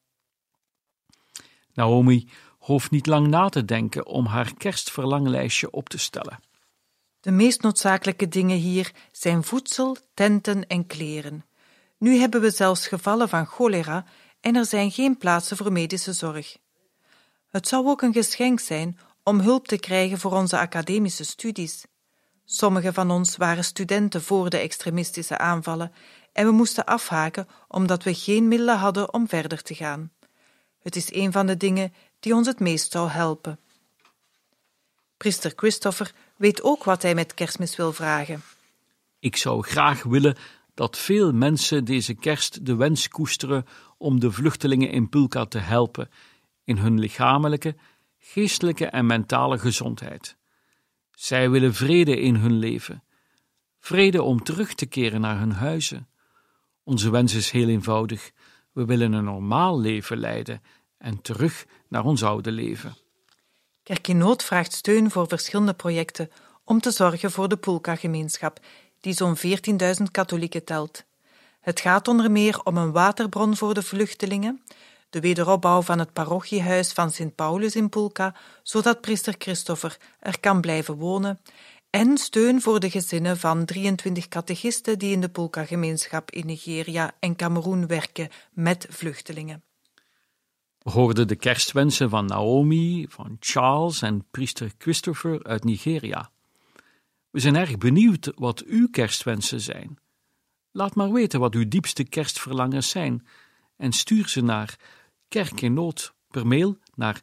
Naomi hoeft niet lang na te denken om haar kerstverlanglijstje op te stellen. De meest noodzakelijke dingen hier zijn voedsel, tenten en kleren. Nu hebben we zelfs gevallen van cholera en er zijn geen plaatsen voor medische zorg. Het zou ook een geschenk zijn om hulp te krijgen voor onze academische studies. Sommigen van ons waren studenten voor de extremistische aanvallen en we moesten afhaken omdat we geen middelen hadden om verder te gaan. Het is een van de dingen die ons het meest zou helpen. Priester Christopher weet ook wat hij met Kerstmis wil vragen. Ik zou graag willen dat veel mensen deze kerst de wens koesteren om de vluchtelingen in Pulka te helpen in hun lichamelijke, geestelijke en mentale gezondheid. Zij willen vrede in hun leven, vrede om terug te keren naar hun huizen. Onze wens is heel eenvoudig. We willen een normaal leven leiden en terug naar ons oude leven. Kerk in Nood vraagt steun voor verschillende projecten om te zorgen voor de Pulka-gemeenschap, die zo'n 14.000 katholieken telt. Het gaat onder meer om een waterbron voor de vluchtelingen, de wederopbouw van het parochiehuis van Sint Paulus in Pulka, zodat priester Christopher er kan blijven wonen, en steun voor de gezinnen van 23 catechisten die in de Pulka-gemeenschap in Nigeria en Kameroen werken met vluchtelingen. We hoorden de kerstwensen van Naomi, van Charles en priester Christopher uit Nigeria. We zijn erg benieuwd wat uw kerstwensen zijn. Laat maar weten wat uw diepste kerstverlangens zijn en stuur ze naar Kerk in Nood per mail naar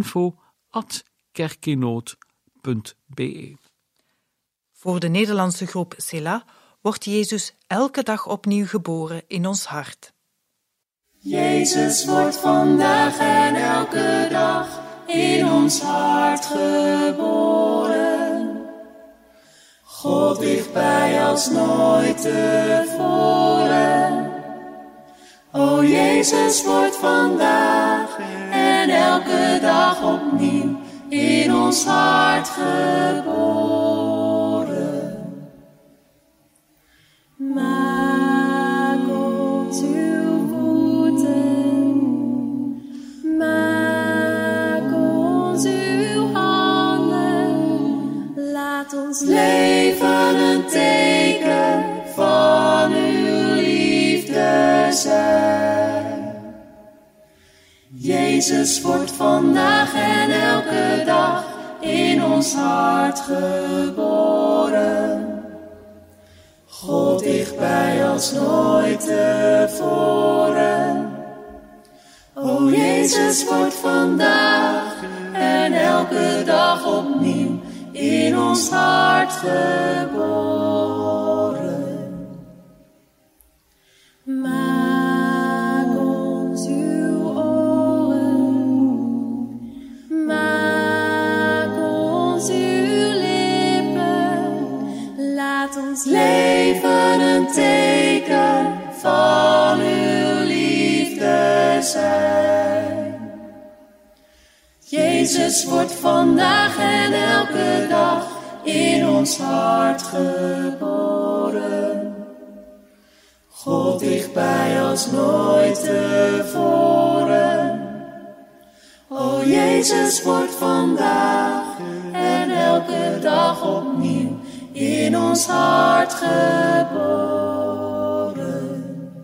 info@kerkinnood.be. Voor de Nederlandse groep Selah wordt Jezus elke dag opnieuw geboren in ons hart. Jezus wordt vandaag en elke dag in ons hart geboren. God dichtbij als nooit tevoren. O Jezus wordt vandaag en elke dag opnieuw in ons hart geboren. Maak ons uw voeten, maak ons uw handen, laat ons leven een teken van uw liefde zijn. Jezus wordt vandaag en elke dag in ons hart geboren. God dichtbij als nooit tevoren. O Jezus wordt vandaag en elke dag opnieuw in ons hart geboren. Maak ons uw oren, maak ons uw lippen, laat ons leven een teken van uw liefde zijn. Jezus wordt vandaag en elke dag in ons hart geboren. God dichtbij als nooit tevoren. O Jezus wordt vandaag en elke dag opnieuw in ons hart geboren.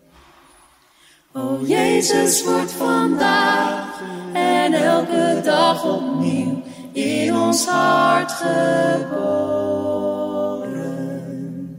O Jezus wordt vandaag en elke dag opnieuw in ons hart geboren.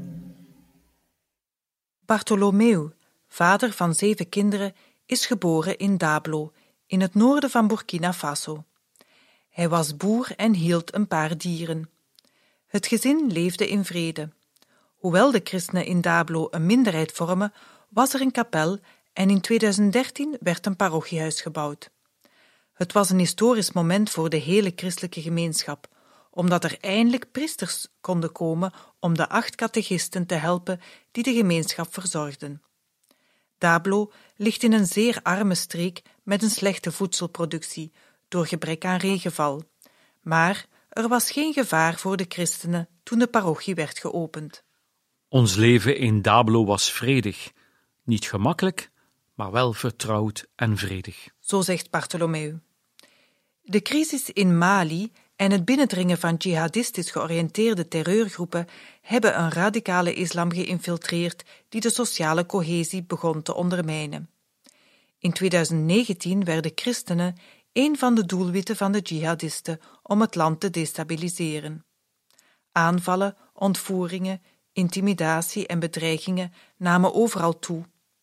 Bartholomew, vader van 7 kinderen, is geboren in Dablo, in het noorden van Burkina Faso. Hij was boer en hield een paar dieren. Het gezin leefde in vrede. Hoewel de christenen in Dablo een minderheid vormen, was er een kapel en in 2013 werd een parochiehuis gebouwd. Het was een historisch moment voor de hele christelijke gemeenschap, omdat er eindelijk priesters konden komen om de 8 catechisten te helpen die de gemeenschap verzorgden. Dablo ligt in een zeer arme streek met een slechte voedselproductie door gebrek aan regenval. Maar er was geen gevaar voor de christenen toen de parochie werd geopend. Ons leven in Dablo was vredig. Niet gemakkelijk, maar wel vertrouwd en vredig. Zo zegt Bartholomew. De crisis in Mali en het binnendringen van jihadistisch georiënteerde terreurgroepen hebben een radicale islam geïnfiltreerd die de sociale cohesie begon te ondermijnen. In 2019 werden christenen een van de doelwitten van de jihadisten om het land te destabiliseren. Aanvallen, ontvoeringen, intimidatie en bedreigingen namen overal toe.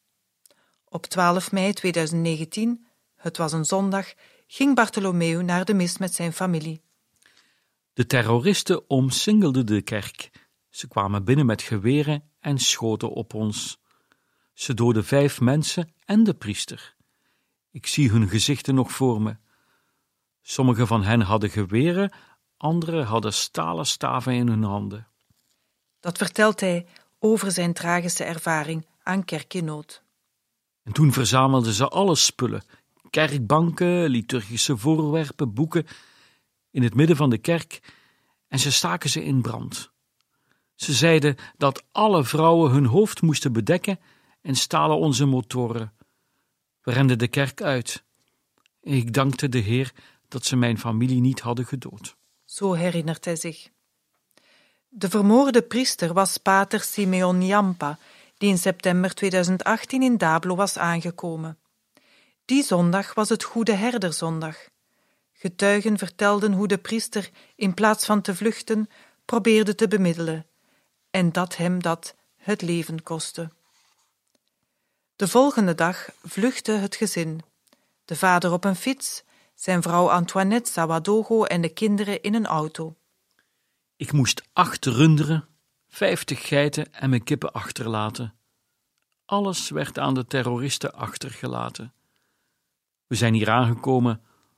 Op 12 mei 2019, het was een zondag, ging Bartholomew naar de mis met zijn familie. De terroristen omsingelden de kerk. Ze kwamen binnen met geweren en schoten op ons. Ze doodden 5 mensen en de priester. Ik zie hun gezichten nog voor me. Sommigen van hen hadden geweren, anderen hadden stalen staven in hun handen. Dat vertelt hij over zijn tragische ervaring aan Kerk in Nood. En toen verzamelden ze alle spullen, kerkbanken, liturgische voorwerpen, boeken, in het midden van de kerk en ze staken ze in brand. Ze zeiden dat alle vrouwen hun hoofd moesten bedekken en stalen onze motoren. We renden de kerk uit. Ik dankte de Heer dat ze mijn familie niet hadden gedood. Zo herinnert hij zich. De vermoorde priester was pater Simeon Yampa, die in september 2018 in Dablo was aangekomen. Die zondag was het Goede Herderzondag. Getuigen vertelden hoe de priester, in plaats van te vluchten, probeerde te bemiddelen en dat hem dat het leven kostte. De volgende dag vluchtte het gezin. De vader op een fiets, zijn vrouw Antoinette Sawadogo en de kinderen in een auto. Ik moest 8 runderen, 50 geiten en mijn kippen achterlaten. Alles werd aan de terroristen achtergelaten. We zijn hier aangekomen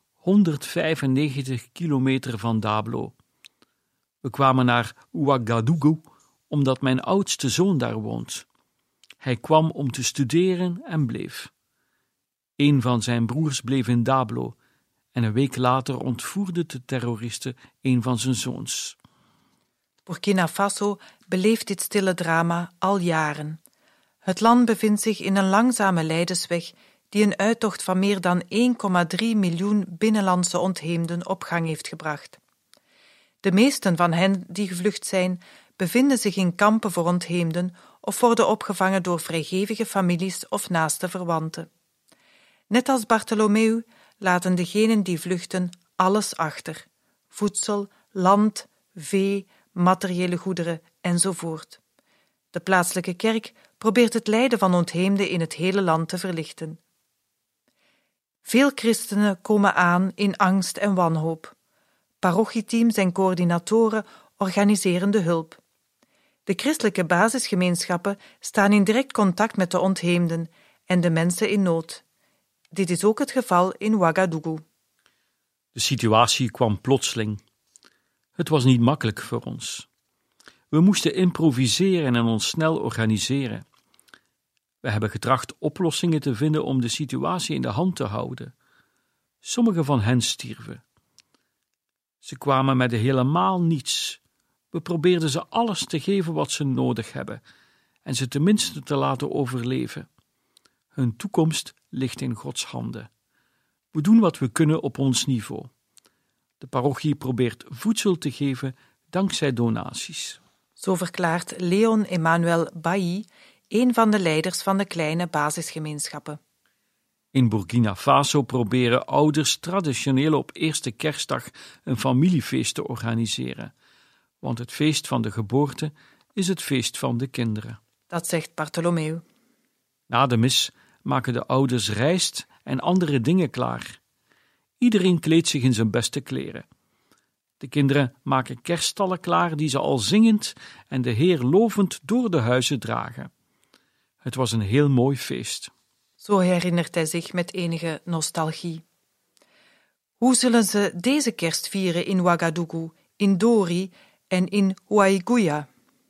195 kilometer van Dablo. We kwamen naar Ouagadougou omdat mijn oudste zoon daar woont. Hij kwam om te studeren en bleef. Een van zijn broers bleef in Dablo en een week later ontvoerden de terroristen een van zijn zoons. Burkina Faso beleeft dit stille drama al jaren. Het land bevindt zich in een langzame lijdensweg die een uittocht van meer dan 1,3 miljoen binnenlandse ontheemden op gang heeft gebracht. De meesten van hen die gevlucht zijn, bevinden zich in kampen voor ontheemden of worden opgevangen door vrijgevige families of naaste verwanten. Net als Bartholomew laten degenen die vluchten alles achter: voedsel, land, vee, materiële goederen enzovoort. De plaatselijke kerk probeert het lijden van ontheemden in het hele land te verlichten. Veel christenen komen aan in angst en wanhoop. Parochieteams en coördinatoren organiseren de hulp. De christelijke basisgemeenschappen staan in direct contact met de ontheemden en de mensen in nood. Dit is ook het geval in Ouagadougou. De situatie kwam plotseling. Het was niet makkelijk voor ons. We moesten improviseren en ons snel organiseren. We hebben getracht oplossingen te vinden om de situatie in de hand te houden. Sommigen van hen stierven. Ze kwamen met helemaal niets. We probeerden ze alles te geven wat ze nodig hebben en ze tenminste te laten overleven. Hun toekomst ligt in Gods handen. We doen wat we kunnen op ons niveau. De parochie probeert voedsel te geven dankzij donaties. Zo verklaart Leon Emmanuel Bailly, een van de leiders van de kleine basisgemeenschappen. In Burkina Faso proberen ouders traditioneel op eerste kerstdag een familiefeest te organiseren, want het feest van de geboorte is het feest van de kinderen. Dat zegt Bartholomew. Na de mis maken de ouders rijst en andere dingen klaar. Iedereen kleedt zich in zijn beste kleren. De kinderen maken kerststallen klaar die ze al zingend en de Heer lovend door de huizen dragen. Het was een heel mooi feest. Zo herinnert hij zich met enige nostalgie. Hoe zullen ze deze kerst vieren in Ouagadougou, in Dori en in Ouaigouya?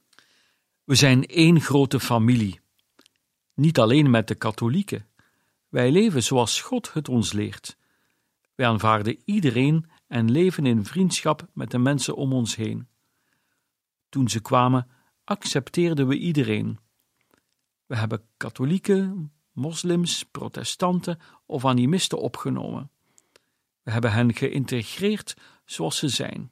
We zijn één grote familie. Niet alleen met de katholieken. Wij leven zoals God het ons leert. Wij aanvaarden iedereen en leven in vriendschap met de mensen om ons heen. Toen ze kwamen, accepteerden we iedereen. We hebben katholieken, moslims, protestanten of animisten opgenomen. We hebben hen geïntegreerd zoals ze zijn.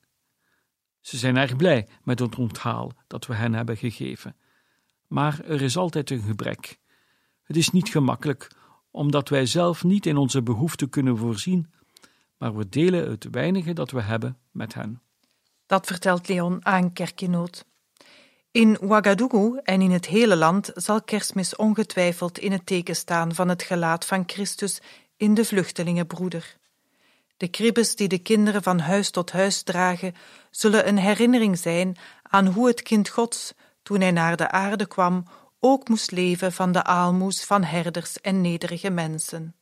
Ze zijn erg blij met het onthaal dat we hen hebben gegeven. Maar er is altijd een gebrek. Het is niet gemakkelijk, omdat wij zelf niet in onze behoeften kunnen voorzien, maar we delen het weinige dat we hebben met hen. Dat vertelt Leon aan Kerk in Nood. In Ouagadougou en in het hele land zal Kerstmis ongetwijfeld in het teken staan van het gelaat van Christus in de vluchtelingenbroeder. De kribbes die de kinderen van huis tot huis dragen, zullen een herinnering zijn aan hoe het kind Gods, toen hij naar de aarde kwam, ook moest leven van de aalmoes van herders en nederige mensen.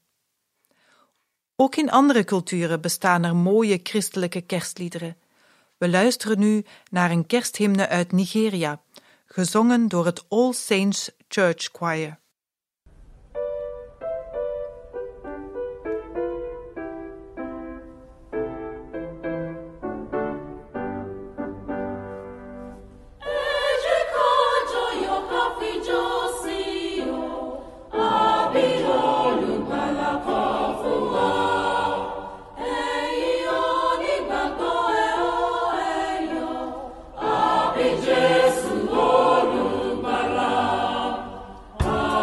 Ook in andere culturen bestaan er mooie christelijke kerstliederen. We luisteren nu naar een kersthymne uit Nigeria, gezongen door het All Saints Church Choir. Jesus, Olùgbàlà.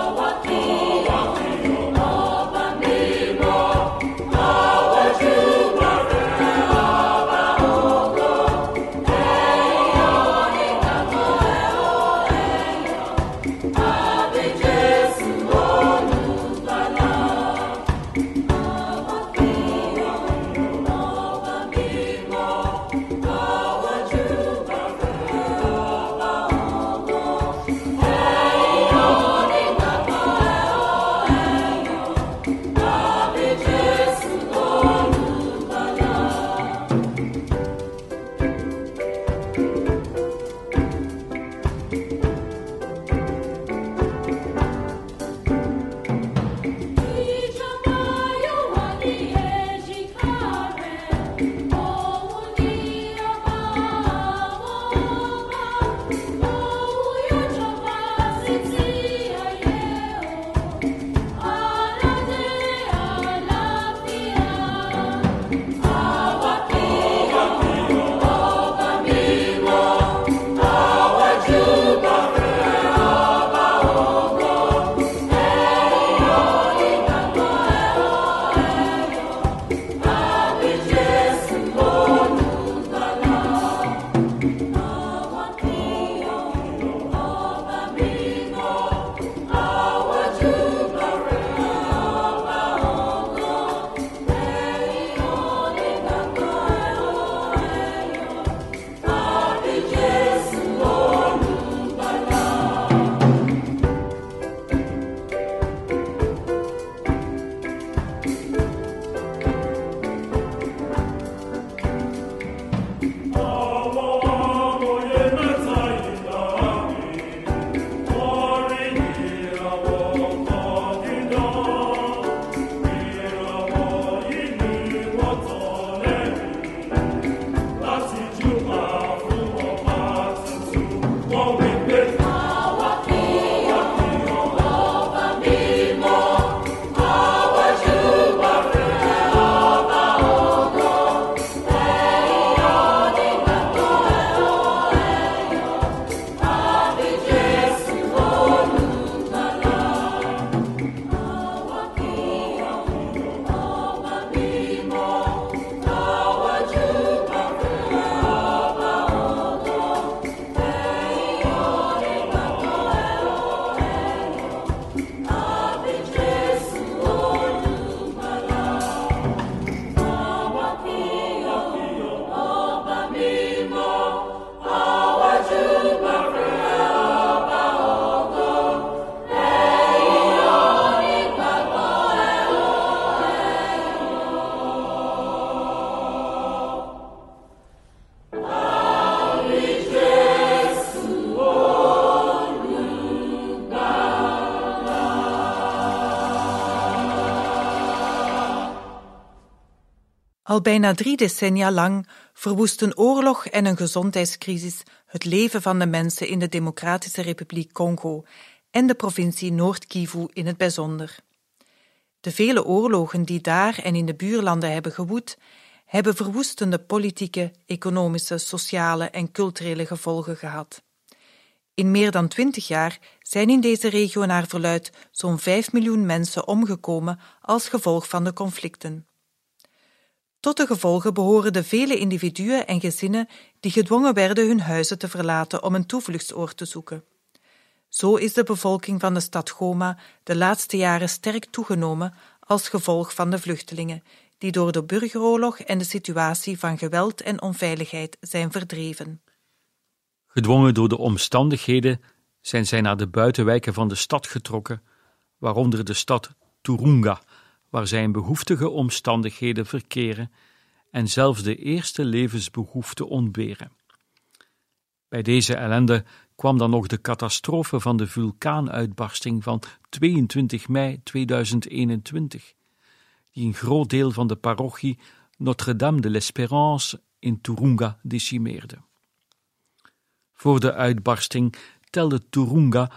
Al bijna 3 decennia lang verwoesten oorlog en een gezondheidscrisis het leven van de mensen in de Democratische Republiek Congo en de provincie Noord-Kivu in het bijzonder. De vele oorlogen die daar en in de buurlanden hebben gewoed, hebben verwoestende politieke, economische, sociale en culturele gevolgen gehad. In meer dan 20 jaar zijn in deze regio naar verluidt zo'n 5 miljoen mensen omgekomen als gevolg van de conflicten. Tot de gevolgen behoren de vele individuen en gezinnen die gedwongen werden hun huizen te verlaten om een toevluchtsoord te zoeken. Zo is de bevolking van de stad Goma de laatste jaren sterk toegenomen als gevolg van de vluchtelingen, die door de burgeroorlog en de situatie van geweld en onveiligheid zijn verdreven. Gedwongen door de omstandigheden zijn zij naar de buitenwijken van de stad getrokken, waaronder de stad Turunga, waar zij in behoeftige omstandigheden verkeren en zelfs de eerste levensbehoeften ontberen. Bij deze ellende kwam dan nog de catastrofe van de vulkaanuitbarsting van 22 mei 2021, die een groot deel van de parochie Notre-Dame de l'Espérance in Turunga decimeerde. Voor de uitbarsting telde Turunga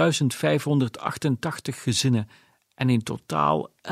1588 gezinnen en in totaal 11.233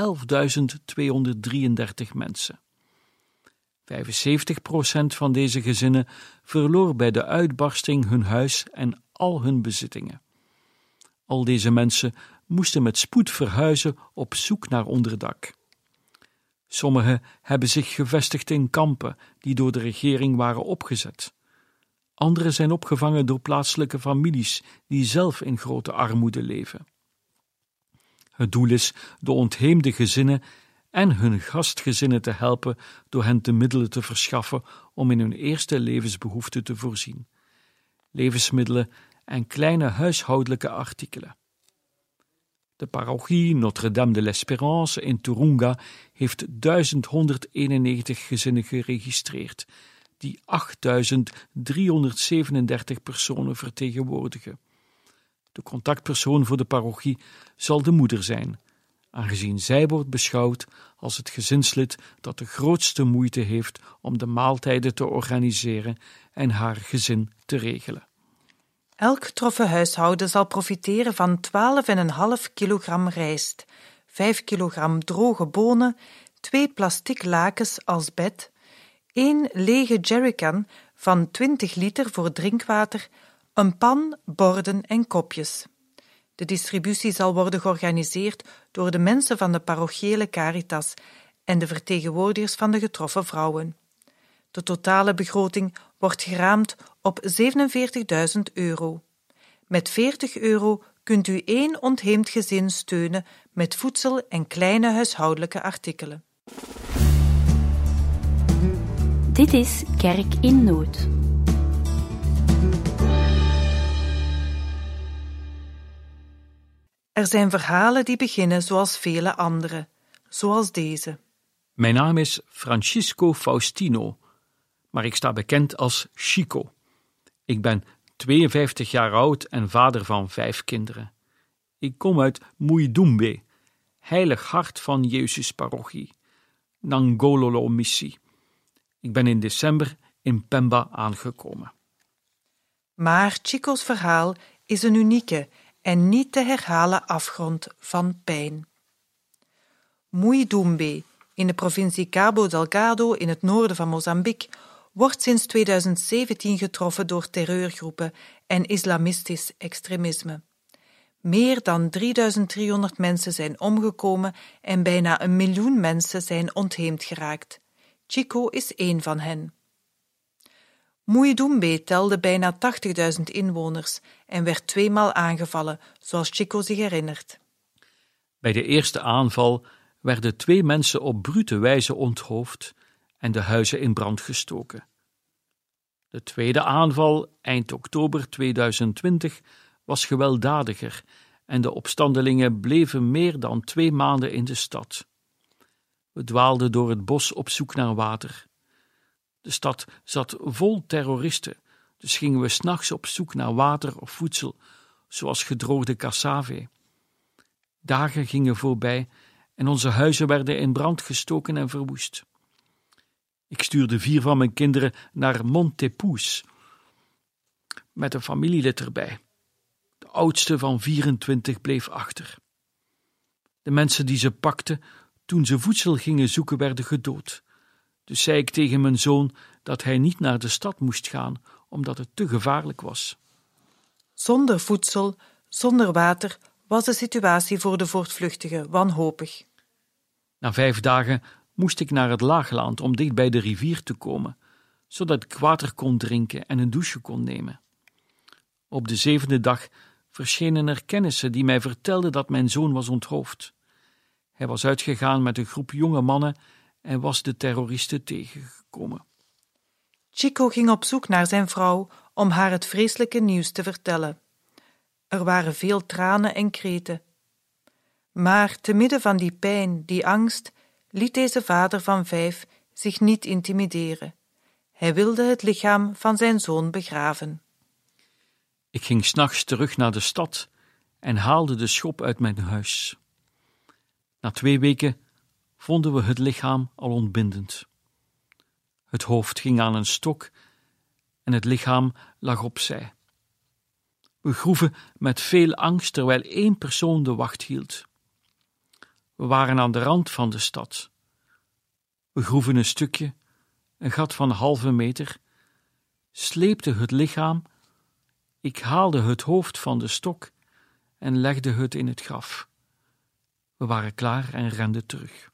mensen. 75% van deze gezinnen verloor bij de uitbarsting hun huis en al hun bezittingen. Al deze mensen moesten met spoed verhuizen op zoek naar onderdak. Sommigen hebben zich gevestigd in kampen die door de regering waren opgezet. Anderen zijn opgevangen door plaatselijke families die zelf in grote armoede leven. Het doel is de ontheemde gezinnen en hun gastgezinnen te helpen door hen de middelen te verschaffen om in hun eerste levensbehoeften te voorzien. Levensmiddelen en kleine huishoudelijke artikelen. De parochie Notre-Dame de l'Espérance in Turunga heeft 1191 gezinnen geregistreerd, die 8337 personen vertegenwoordigen. De contactpersoon voor de parochie zal de moeder zijn, aangezien zij wordt beschouwd als het gezinslid dat de grootste moeite heeft om de maaltijden te organiseren en haar gezin te regelen. Elk getroffen huishouden zal profiteren van 12,5 kilogram rijst, 5 kilogram droge bonen, 2 plastic lakens als bed, 1 lege jerrycan van 20 liter voor drinkwater, een pan, borden en kopjes. De distributie zal worden georganiseerd door de mensen van de parochiële Caritas en de vertegenwoordigers van de getroffen vrouwen. De totale begroting wordt geraamd op €47.000. Met €40 kunt u 1 ontheemd gezin steunen met voedsel en kleine huishoudelijke artikelen. Dit is Kerk in Nood. Er zijn verhalen die beginnen zoals vele andere, zoals deze. Mijn naam is Francisco Faustino, maar ik sta bekend als Chico. Ik ben 52 jaar oud en vader van 5 kinderen. Ik kom uit Muidumbe, Heilig Hart van Jezus parochie, Nangololo missie. Ik ben in december in Pemba aangekomen. Maar Chico's verhaal is een unieke en niet te herhalen afgrond van pijn. Muidumbe, in de provincie Cabo Delgado in het noorden van Mozambique, wordt sinds 2017 getroffen door terreurgroepen en islamistisch extremisme. Meer dan 3.300 mensen zijn omgekomen en bijna 1 miljoen mensen zijn ontheemd geraakt. Chico is één van hen. Muidumbe telde bijna 80.000 inwoners en werd 2 maal aangevallen, zoals Chico zich herinnert. Bij de eerste aanval werden 2 mensen op brute wijze onthoofd en de huizen in brand gestoken. De tweede aanval, eind oktober 2020, was gewelddadiger en de opstandelingen bleven meer dan 2 maanden in de stad. We dwaalden door het bos op zoek naar water. De stad zat vol terroristen, dus gingen we 's nachts op zoek naar water of voedsel, zoals gedroogde cassave. Dagen gingen voorbij en onze huizen werden in brand gestoken en verwoest. Ik stuurde 4 van mijn kinderen naar Montepus, met een familielid erbij. De oudste van 24 bleef achter. De mensen die ze pakten toen ze voedsel gingen zoeken werden gedood. Dus zei ik tegen mijn zoon dat hij niet naar de stad moest gaan, omdat het te gevaarlijk was. Zonder voedsel, zonder water, was de situatie voor de voortvluchtigen wanhopig. Na 5 dagen moest ik naar het laagland om dicht bij de rivier te komen, zodat ik water kon drinken en een douche kon nemen. Op de 7e dag verschenen er kennissen die mij vertelden dat mijn zoon was onthoofd. Hij was uitgegaan met een groep jonge mannen en was de terroristen tegengekomen. Chico ging op zoek naar zijn vrouw om haar het vreselijke nieuws te vertellen. Er waren veel tranen en kreten. Maar te midden van die pijn, die angst, liet deze vader van 5 zich niet intimideren. Hij wilde het lichaam van zijn zoon begraven. Ik ging 's nachts terug naar de stad en haalde de schop uit mijn huis. Na 2 weken vonden we het lichaam al ontbindend. Het hoofd ging aan een stok en het lichaam lag opzij. We groeven met veel angst terwijl 1 persoon de wacht hield. We waren aan de rand van de stad. We groeven een stukje, een gat van 1/2 meter, sleepten het lichaam. Ik haalde het hoofd van de stok en legde het in het graf. We waren klaar en renden terug.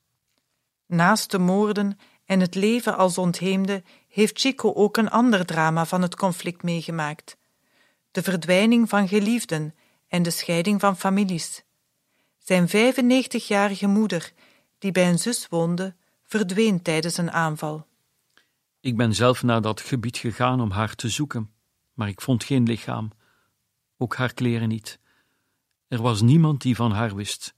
Naast de moorden en het leven als ontheemde heeft Chico ook een ander drama van het conflict meegemaakt. De verdwijning van geliefden en de scheiding van families. Zijn 95-jarige moeder, die bij een zus woonde, verdween tijdens een aanval. Ik ben zelf naar dat gebied gegaan om haar te zoeken, maar ik vond geen lichaam, ook haar kleren niet. Er was niemand die van haar wist.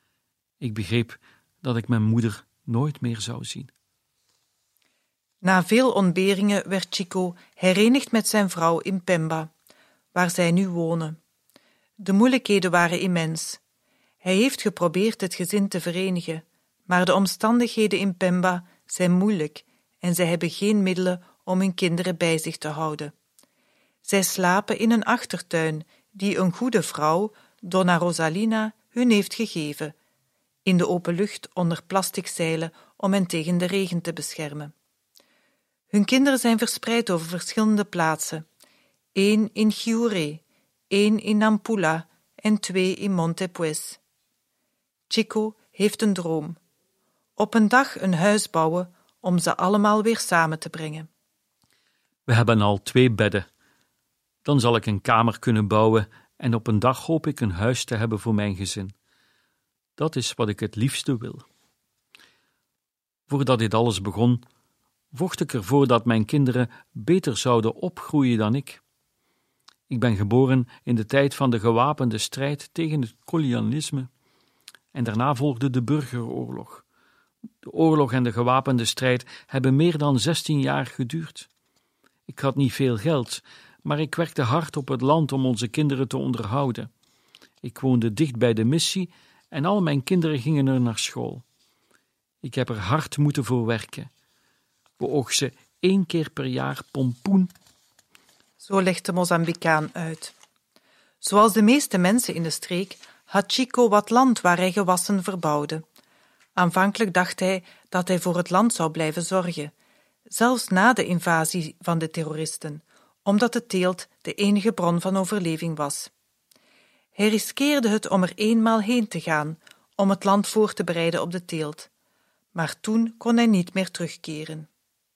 Ik begreep dat ik mijn moeder nooit meer zou zien. Na veel ontberingen werd Chico herenigd met zijn vrouw in Pemba, waar zij nu wonen. De moeilijkheden waren immens. Hij heeft geprobeerd het gezin te verenigen, maar de omstandigheden in Pemba zijn moeilijk en zij hebben geen middelen om hun kinderen bij zich te houden. Zij slapen in een achtertuin die een goede vrouw, Donna Rosalina, hun heeft gegeven, in de open lucht onder plastic zeilen om hen tegen de regen te beschermen. Hun kinderen zijn verspreid over verschillende plaatsen. 1 in Giuré, 1 in Nampula en 2 in Montepuez. Chico heeft een droom. Op een dag een huis bouwen om ze allemaal weer samen te brengen. We hebben al 2 bedden. Dan zal ik een kamer kunnen bouwen en op een dag hoop ik een huis te hebben voor mijn gezin. Dat is wat ik het liefste wil. Voordat dit alles begon, vocht ik ervoor dat mijn kinderen beter zouden opgroeien dan ik. Ik ben geboren in de tijd van de gewapende strijd tegen het kolonialisme en daarna volgde de burgeroorlog. De oorlog en de gewapende strijd hebben meer dan 16 jaar geduurd. Ik had niet veel geld, maar ik werkte hard op het land om onze kinderen te onderhouden. Ik woonde dicht bij de missie en al mijn kinderen gingen er naar school. Ik heb er hard moeten voor werken. We oogsten 1 keer per jaar pompoen. Zo legt de Mozambicaan uit. Zoals de meeste mensen in de streek had Chico wat land waar hij gewassen verbouwde. Aanvankelijk dacht hij dat hij voor het land zou blijven zorgen, zelfs na de invasie van de terroristen, omdat de teelt de enige bron van overleving was. Hij riskeerde het om er eenmaal heen te gaan, om het land voor te bereiden op de teelt. Maar toen kon hij niet meer terugkeren.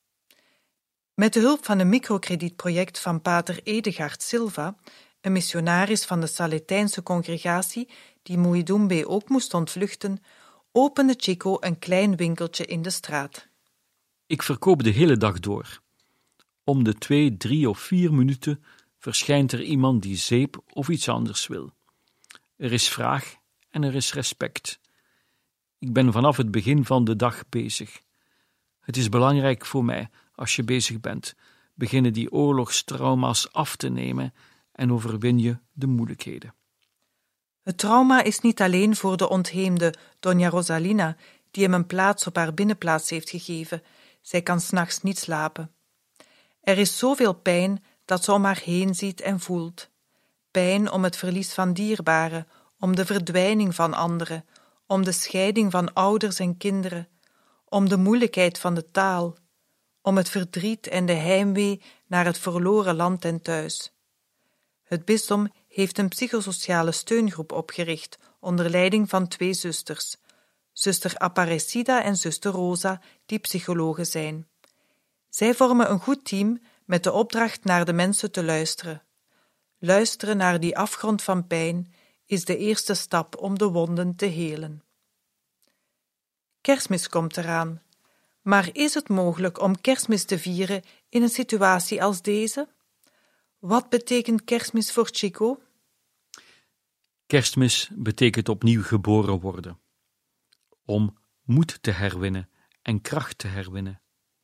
Met de hulp van een microkredietproject van pater Edegard Silva, een missionaris van de Salentijnse congregatie die Muidumbe ook moest ontvluchten, opende Chico een klein winkeltje in de straat. Ik verkoop de hele dag door. Om de 2, 3 of 4 minuten verschijnt er iemand die zeep of iets anders wil. Er is vraag en er is respect. Ik ben vanaf het begin van de dag bezig. Het is belangrijk voor mij, als je bezig bent, beginnen die oorlogstrauma's af te nemen en overwin je de moeilijkheden. Het trauma is niet alleen voor de ontheemde Dona Rosalina, die hem een plaats op haar binnenplaats heeft gegeven. Zij kan 's nachts niet slapen. Er is zoveel pijn dat ze om haar heen ziet en voelt. Pijn om het verlies van dierbaren, om de verdwijning van anderen, om de scheiding van ouders en kinderen, om de moeilijkheid van de taal, om het verdriet en de heimwee naar het verloren land en thuis. Het bisdom heeft een psychosociale steungroep opgericht onder leiding van 2 zusters, zuster Aparecida en zuster Rosa, die psychologen zijn. Zij vormen een goed team met de opdracht naar de mensen te luisteren. Luisteren naar die afgrond van pijn is de eerste stap om de wonden te helen. Kerstmis komt eraan. Maar is het mogelijk om Kerstmis te vieren in een situatie als deze? Wat betekent Kerstmis voor Chico? Kerstmis betekent opnieuw geboren worden. Om moed te herwinnen en kracht te herwinnen.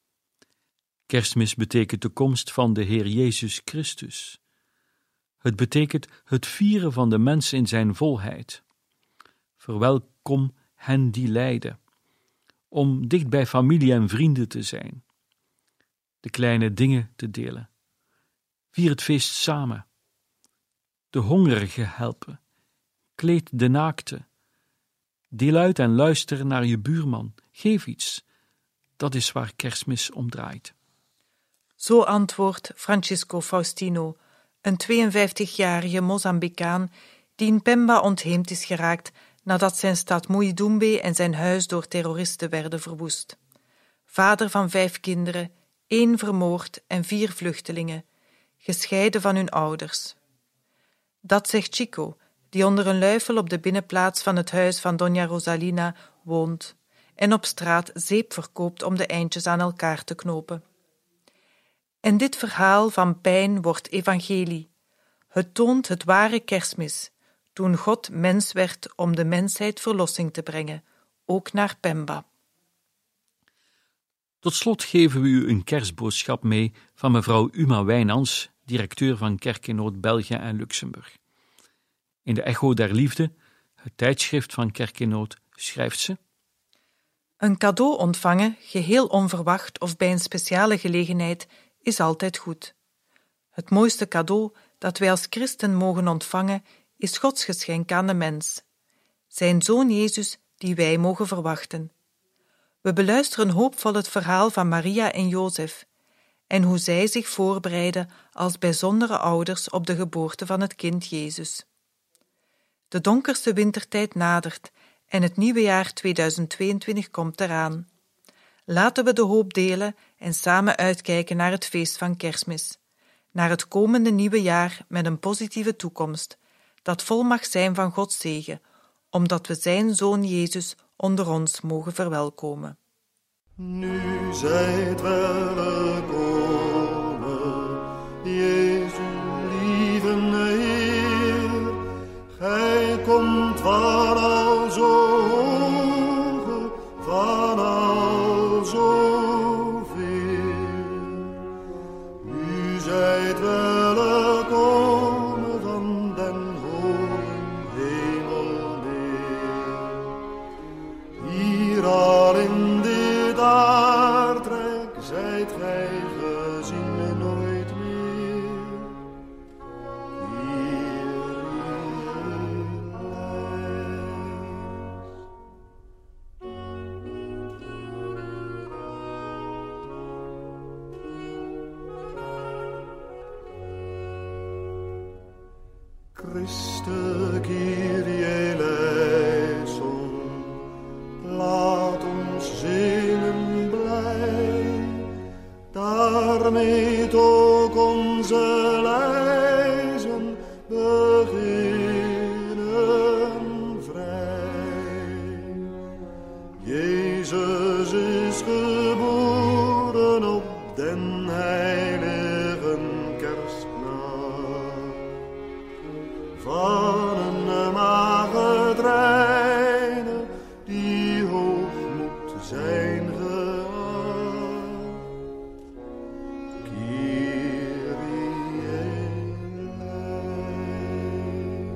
Kerstmis betekent de komst van de Heer Jezus Christus. Het betekent het vieren van de mens in zijn volheid. Verwelkom hen die lijden. Om dicht bij familie en vrienden te zijn. De kleine dingen te delen. Vier het feest samen. De hongerige helpen. Kleed de naakte. Deel uit en luister naar je buurman. Geef iets. Dat is waar Kerstmis om draait. Zo antwoordt Francisco Faustino, een 52-jarige Mozambicaan die in Pemba ontheemd is geraakt nadat zijn stad Muidumbe en zijn huis door terroristen werden verwoest. Vader van 5 kinderen, 1 vermoord en 4 vluchtelingen, gescheiden van hun ouders. Dat zegt Chico, die onder een luifel op de binnenplaats van het huis van Doña Rosalina woont en op straat zeep verkoopt om de eindjes aan elkaar te knopen. En dit verhaal van pijn wordt evangelie. Het toont het ware Kerstmis, toen God mens werd om de mensheid verlossing te brengen, ook naar Pemba. Tot slot geven we u een kerstboodschap mee van mevrouw Uma Wijnands, directeur van Kerk in Nood België en Luxemburg. In de Echo der Liefde, het tijdschrift van Kerk in Nood, schrijft ze: Een cadeau ontvangen, geheel onverwacht of bij een speciale gelegenheid, is altijd goed. Het mooiste cadeau dat wij als christen mogen ontvangen, is Gods geschenk aan de mens. Zijn Zoon Jezus, die wij mogen verwachten. We beluisteren hoopvol het verhaal van Maria en Jozef en hoe zij zich voorbereiden als bijzondere ouders op de geboorte van het kind Jezus. De donkerste wintertijd nadert en het nieuwe jaar 2022 komt eraan. Laten we de hoop delen en samen uitkijken naar het feest van Kerstmis, naar het komende nieuwe jaar met een positieve toekomst, dat vol mag zijn van Gods zegen, omdat we zijn Zoon Jezus onder ons mogen verwelkomen. Nu zijt welgekomen, Jezus, lieve Heer. Gij komt van al zo hoge, van al zo veel. U zijt welgekomen van den hogen hemelmeer. Hier al in dit aardrijk zijt gij gezien nooit meer. Christe Kyrie eleison, laat ons zingen blij, daarmee ook onze lijzen beginnen vrij. Jezus is geboren op den heiligen kerstnacht. Van een maagd reine, die hoog moet zijn geacht. Kyrie eleison.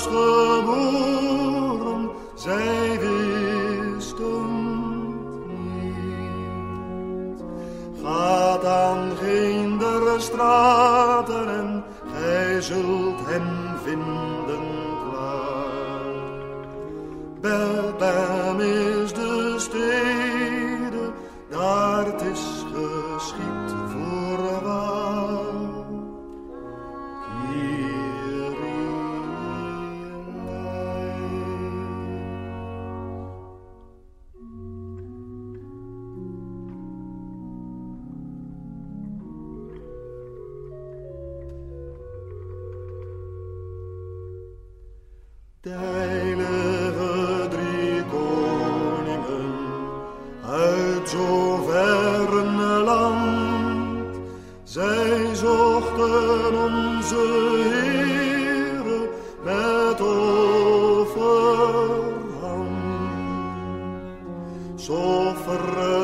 was geboren, zij wisten het niet. Ga dan geen der straten en gij zult hem vinden klaar. Bethlehem is de stede, daar het is geschied voorwaar. De heilige drie koningen uit zo ver een land, zij zochten onze Heere met offerhand. Zo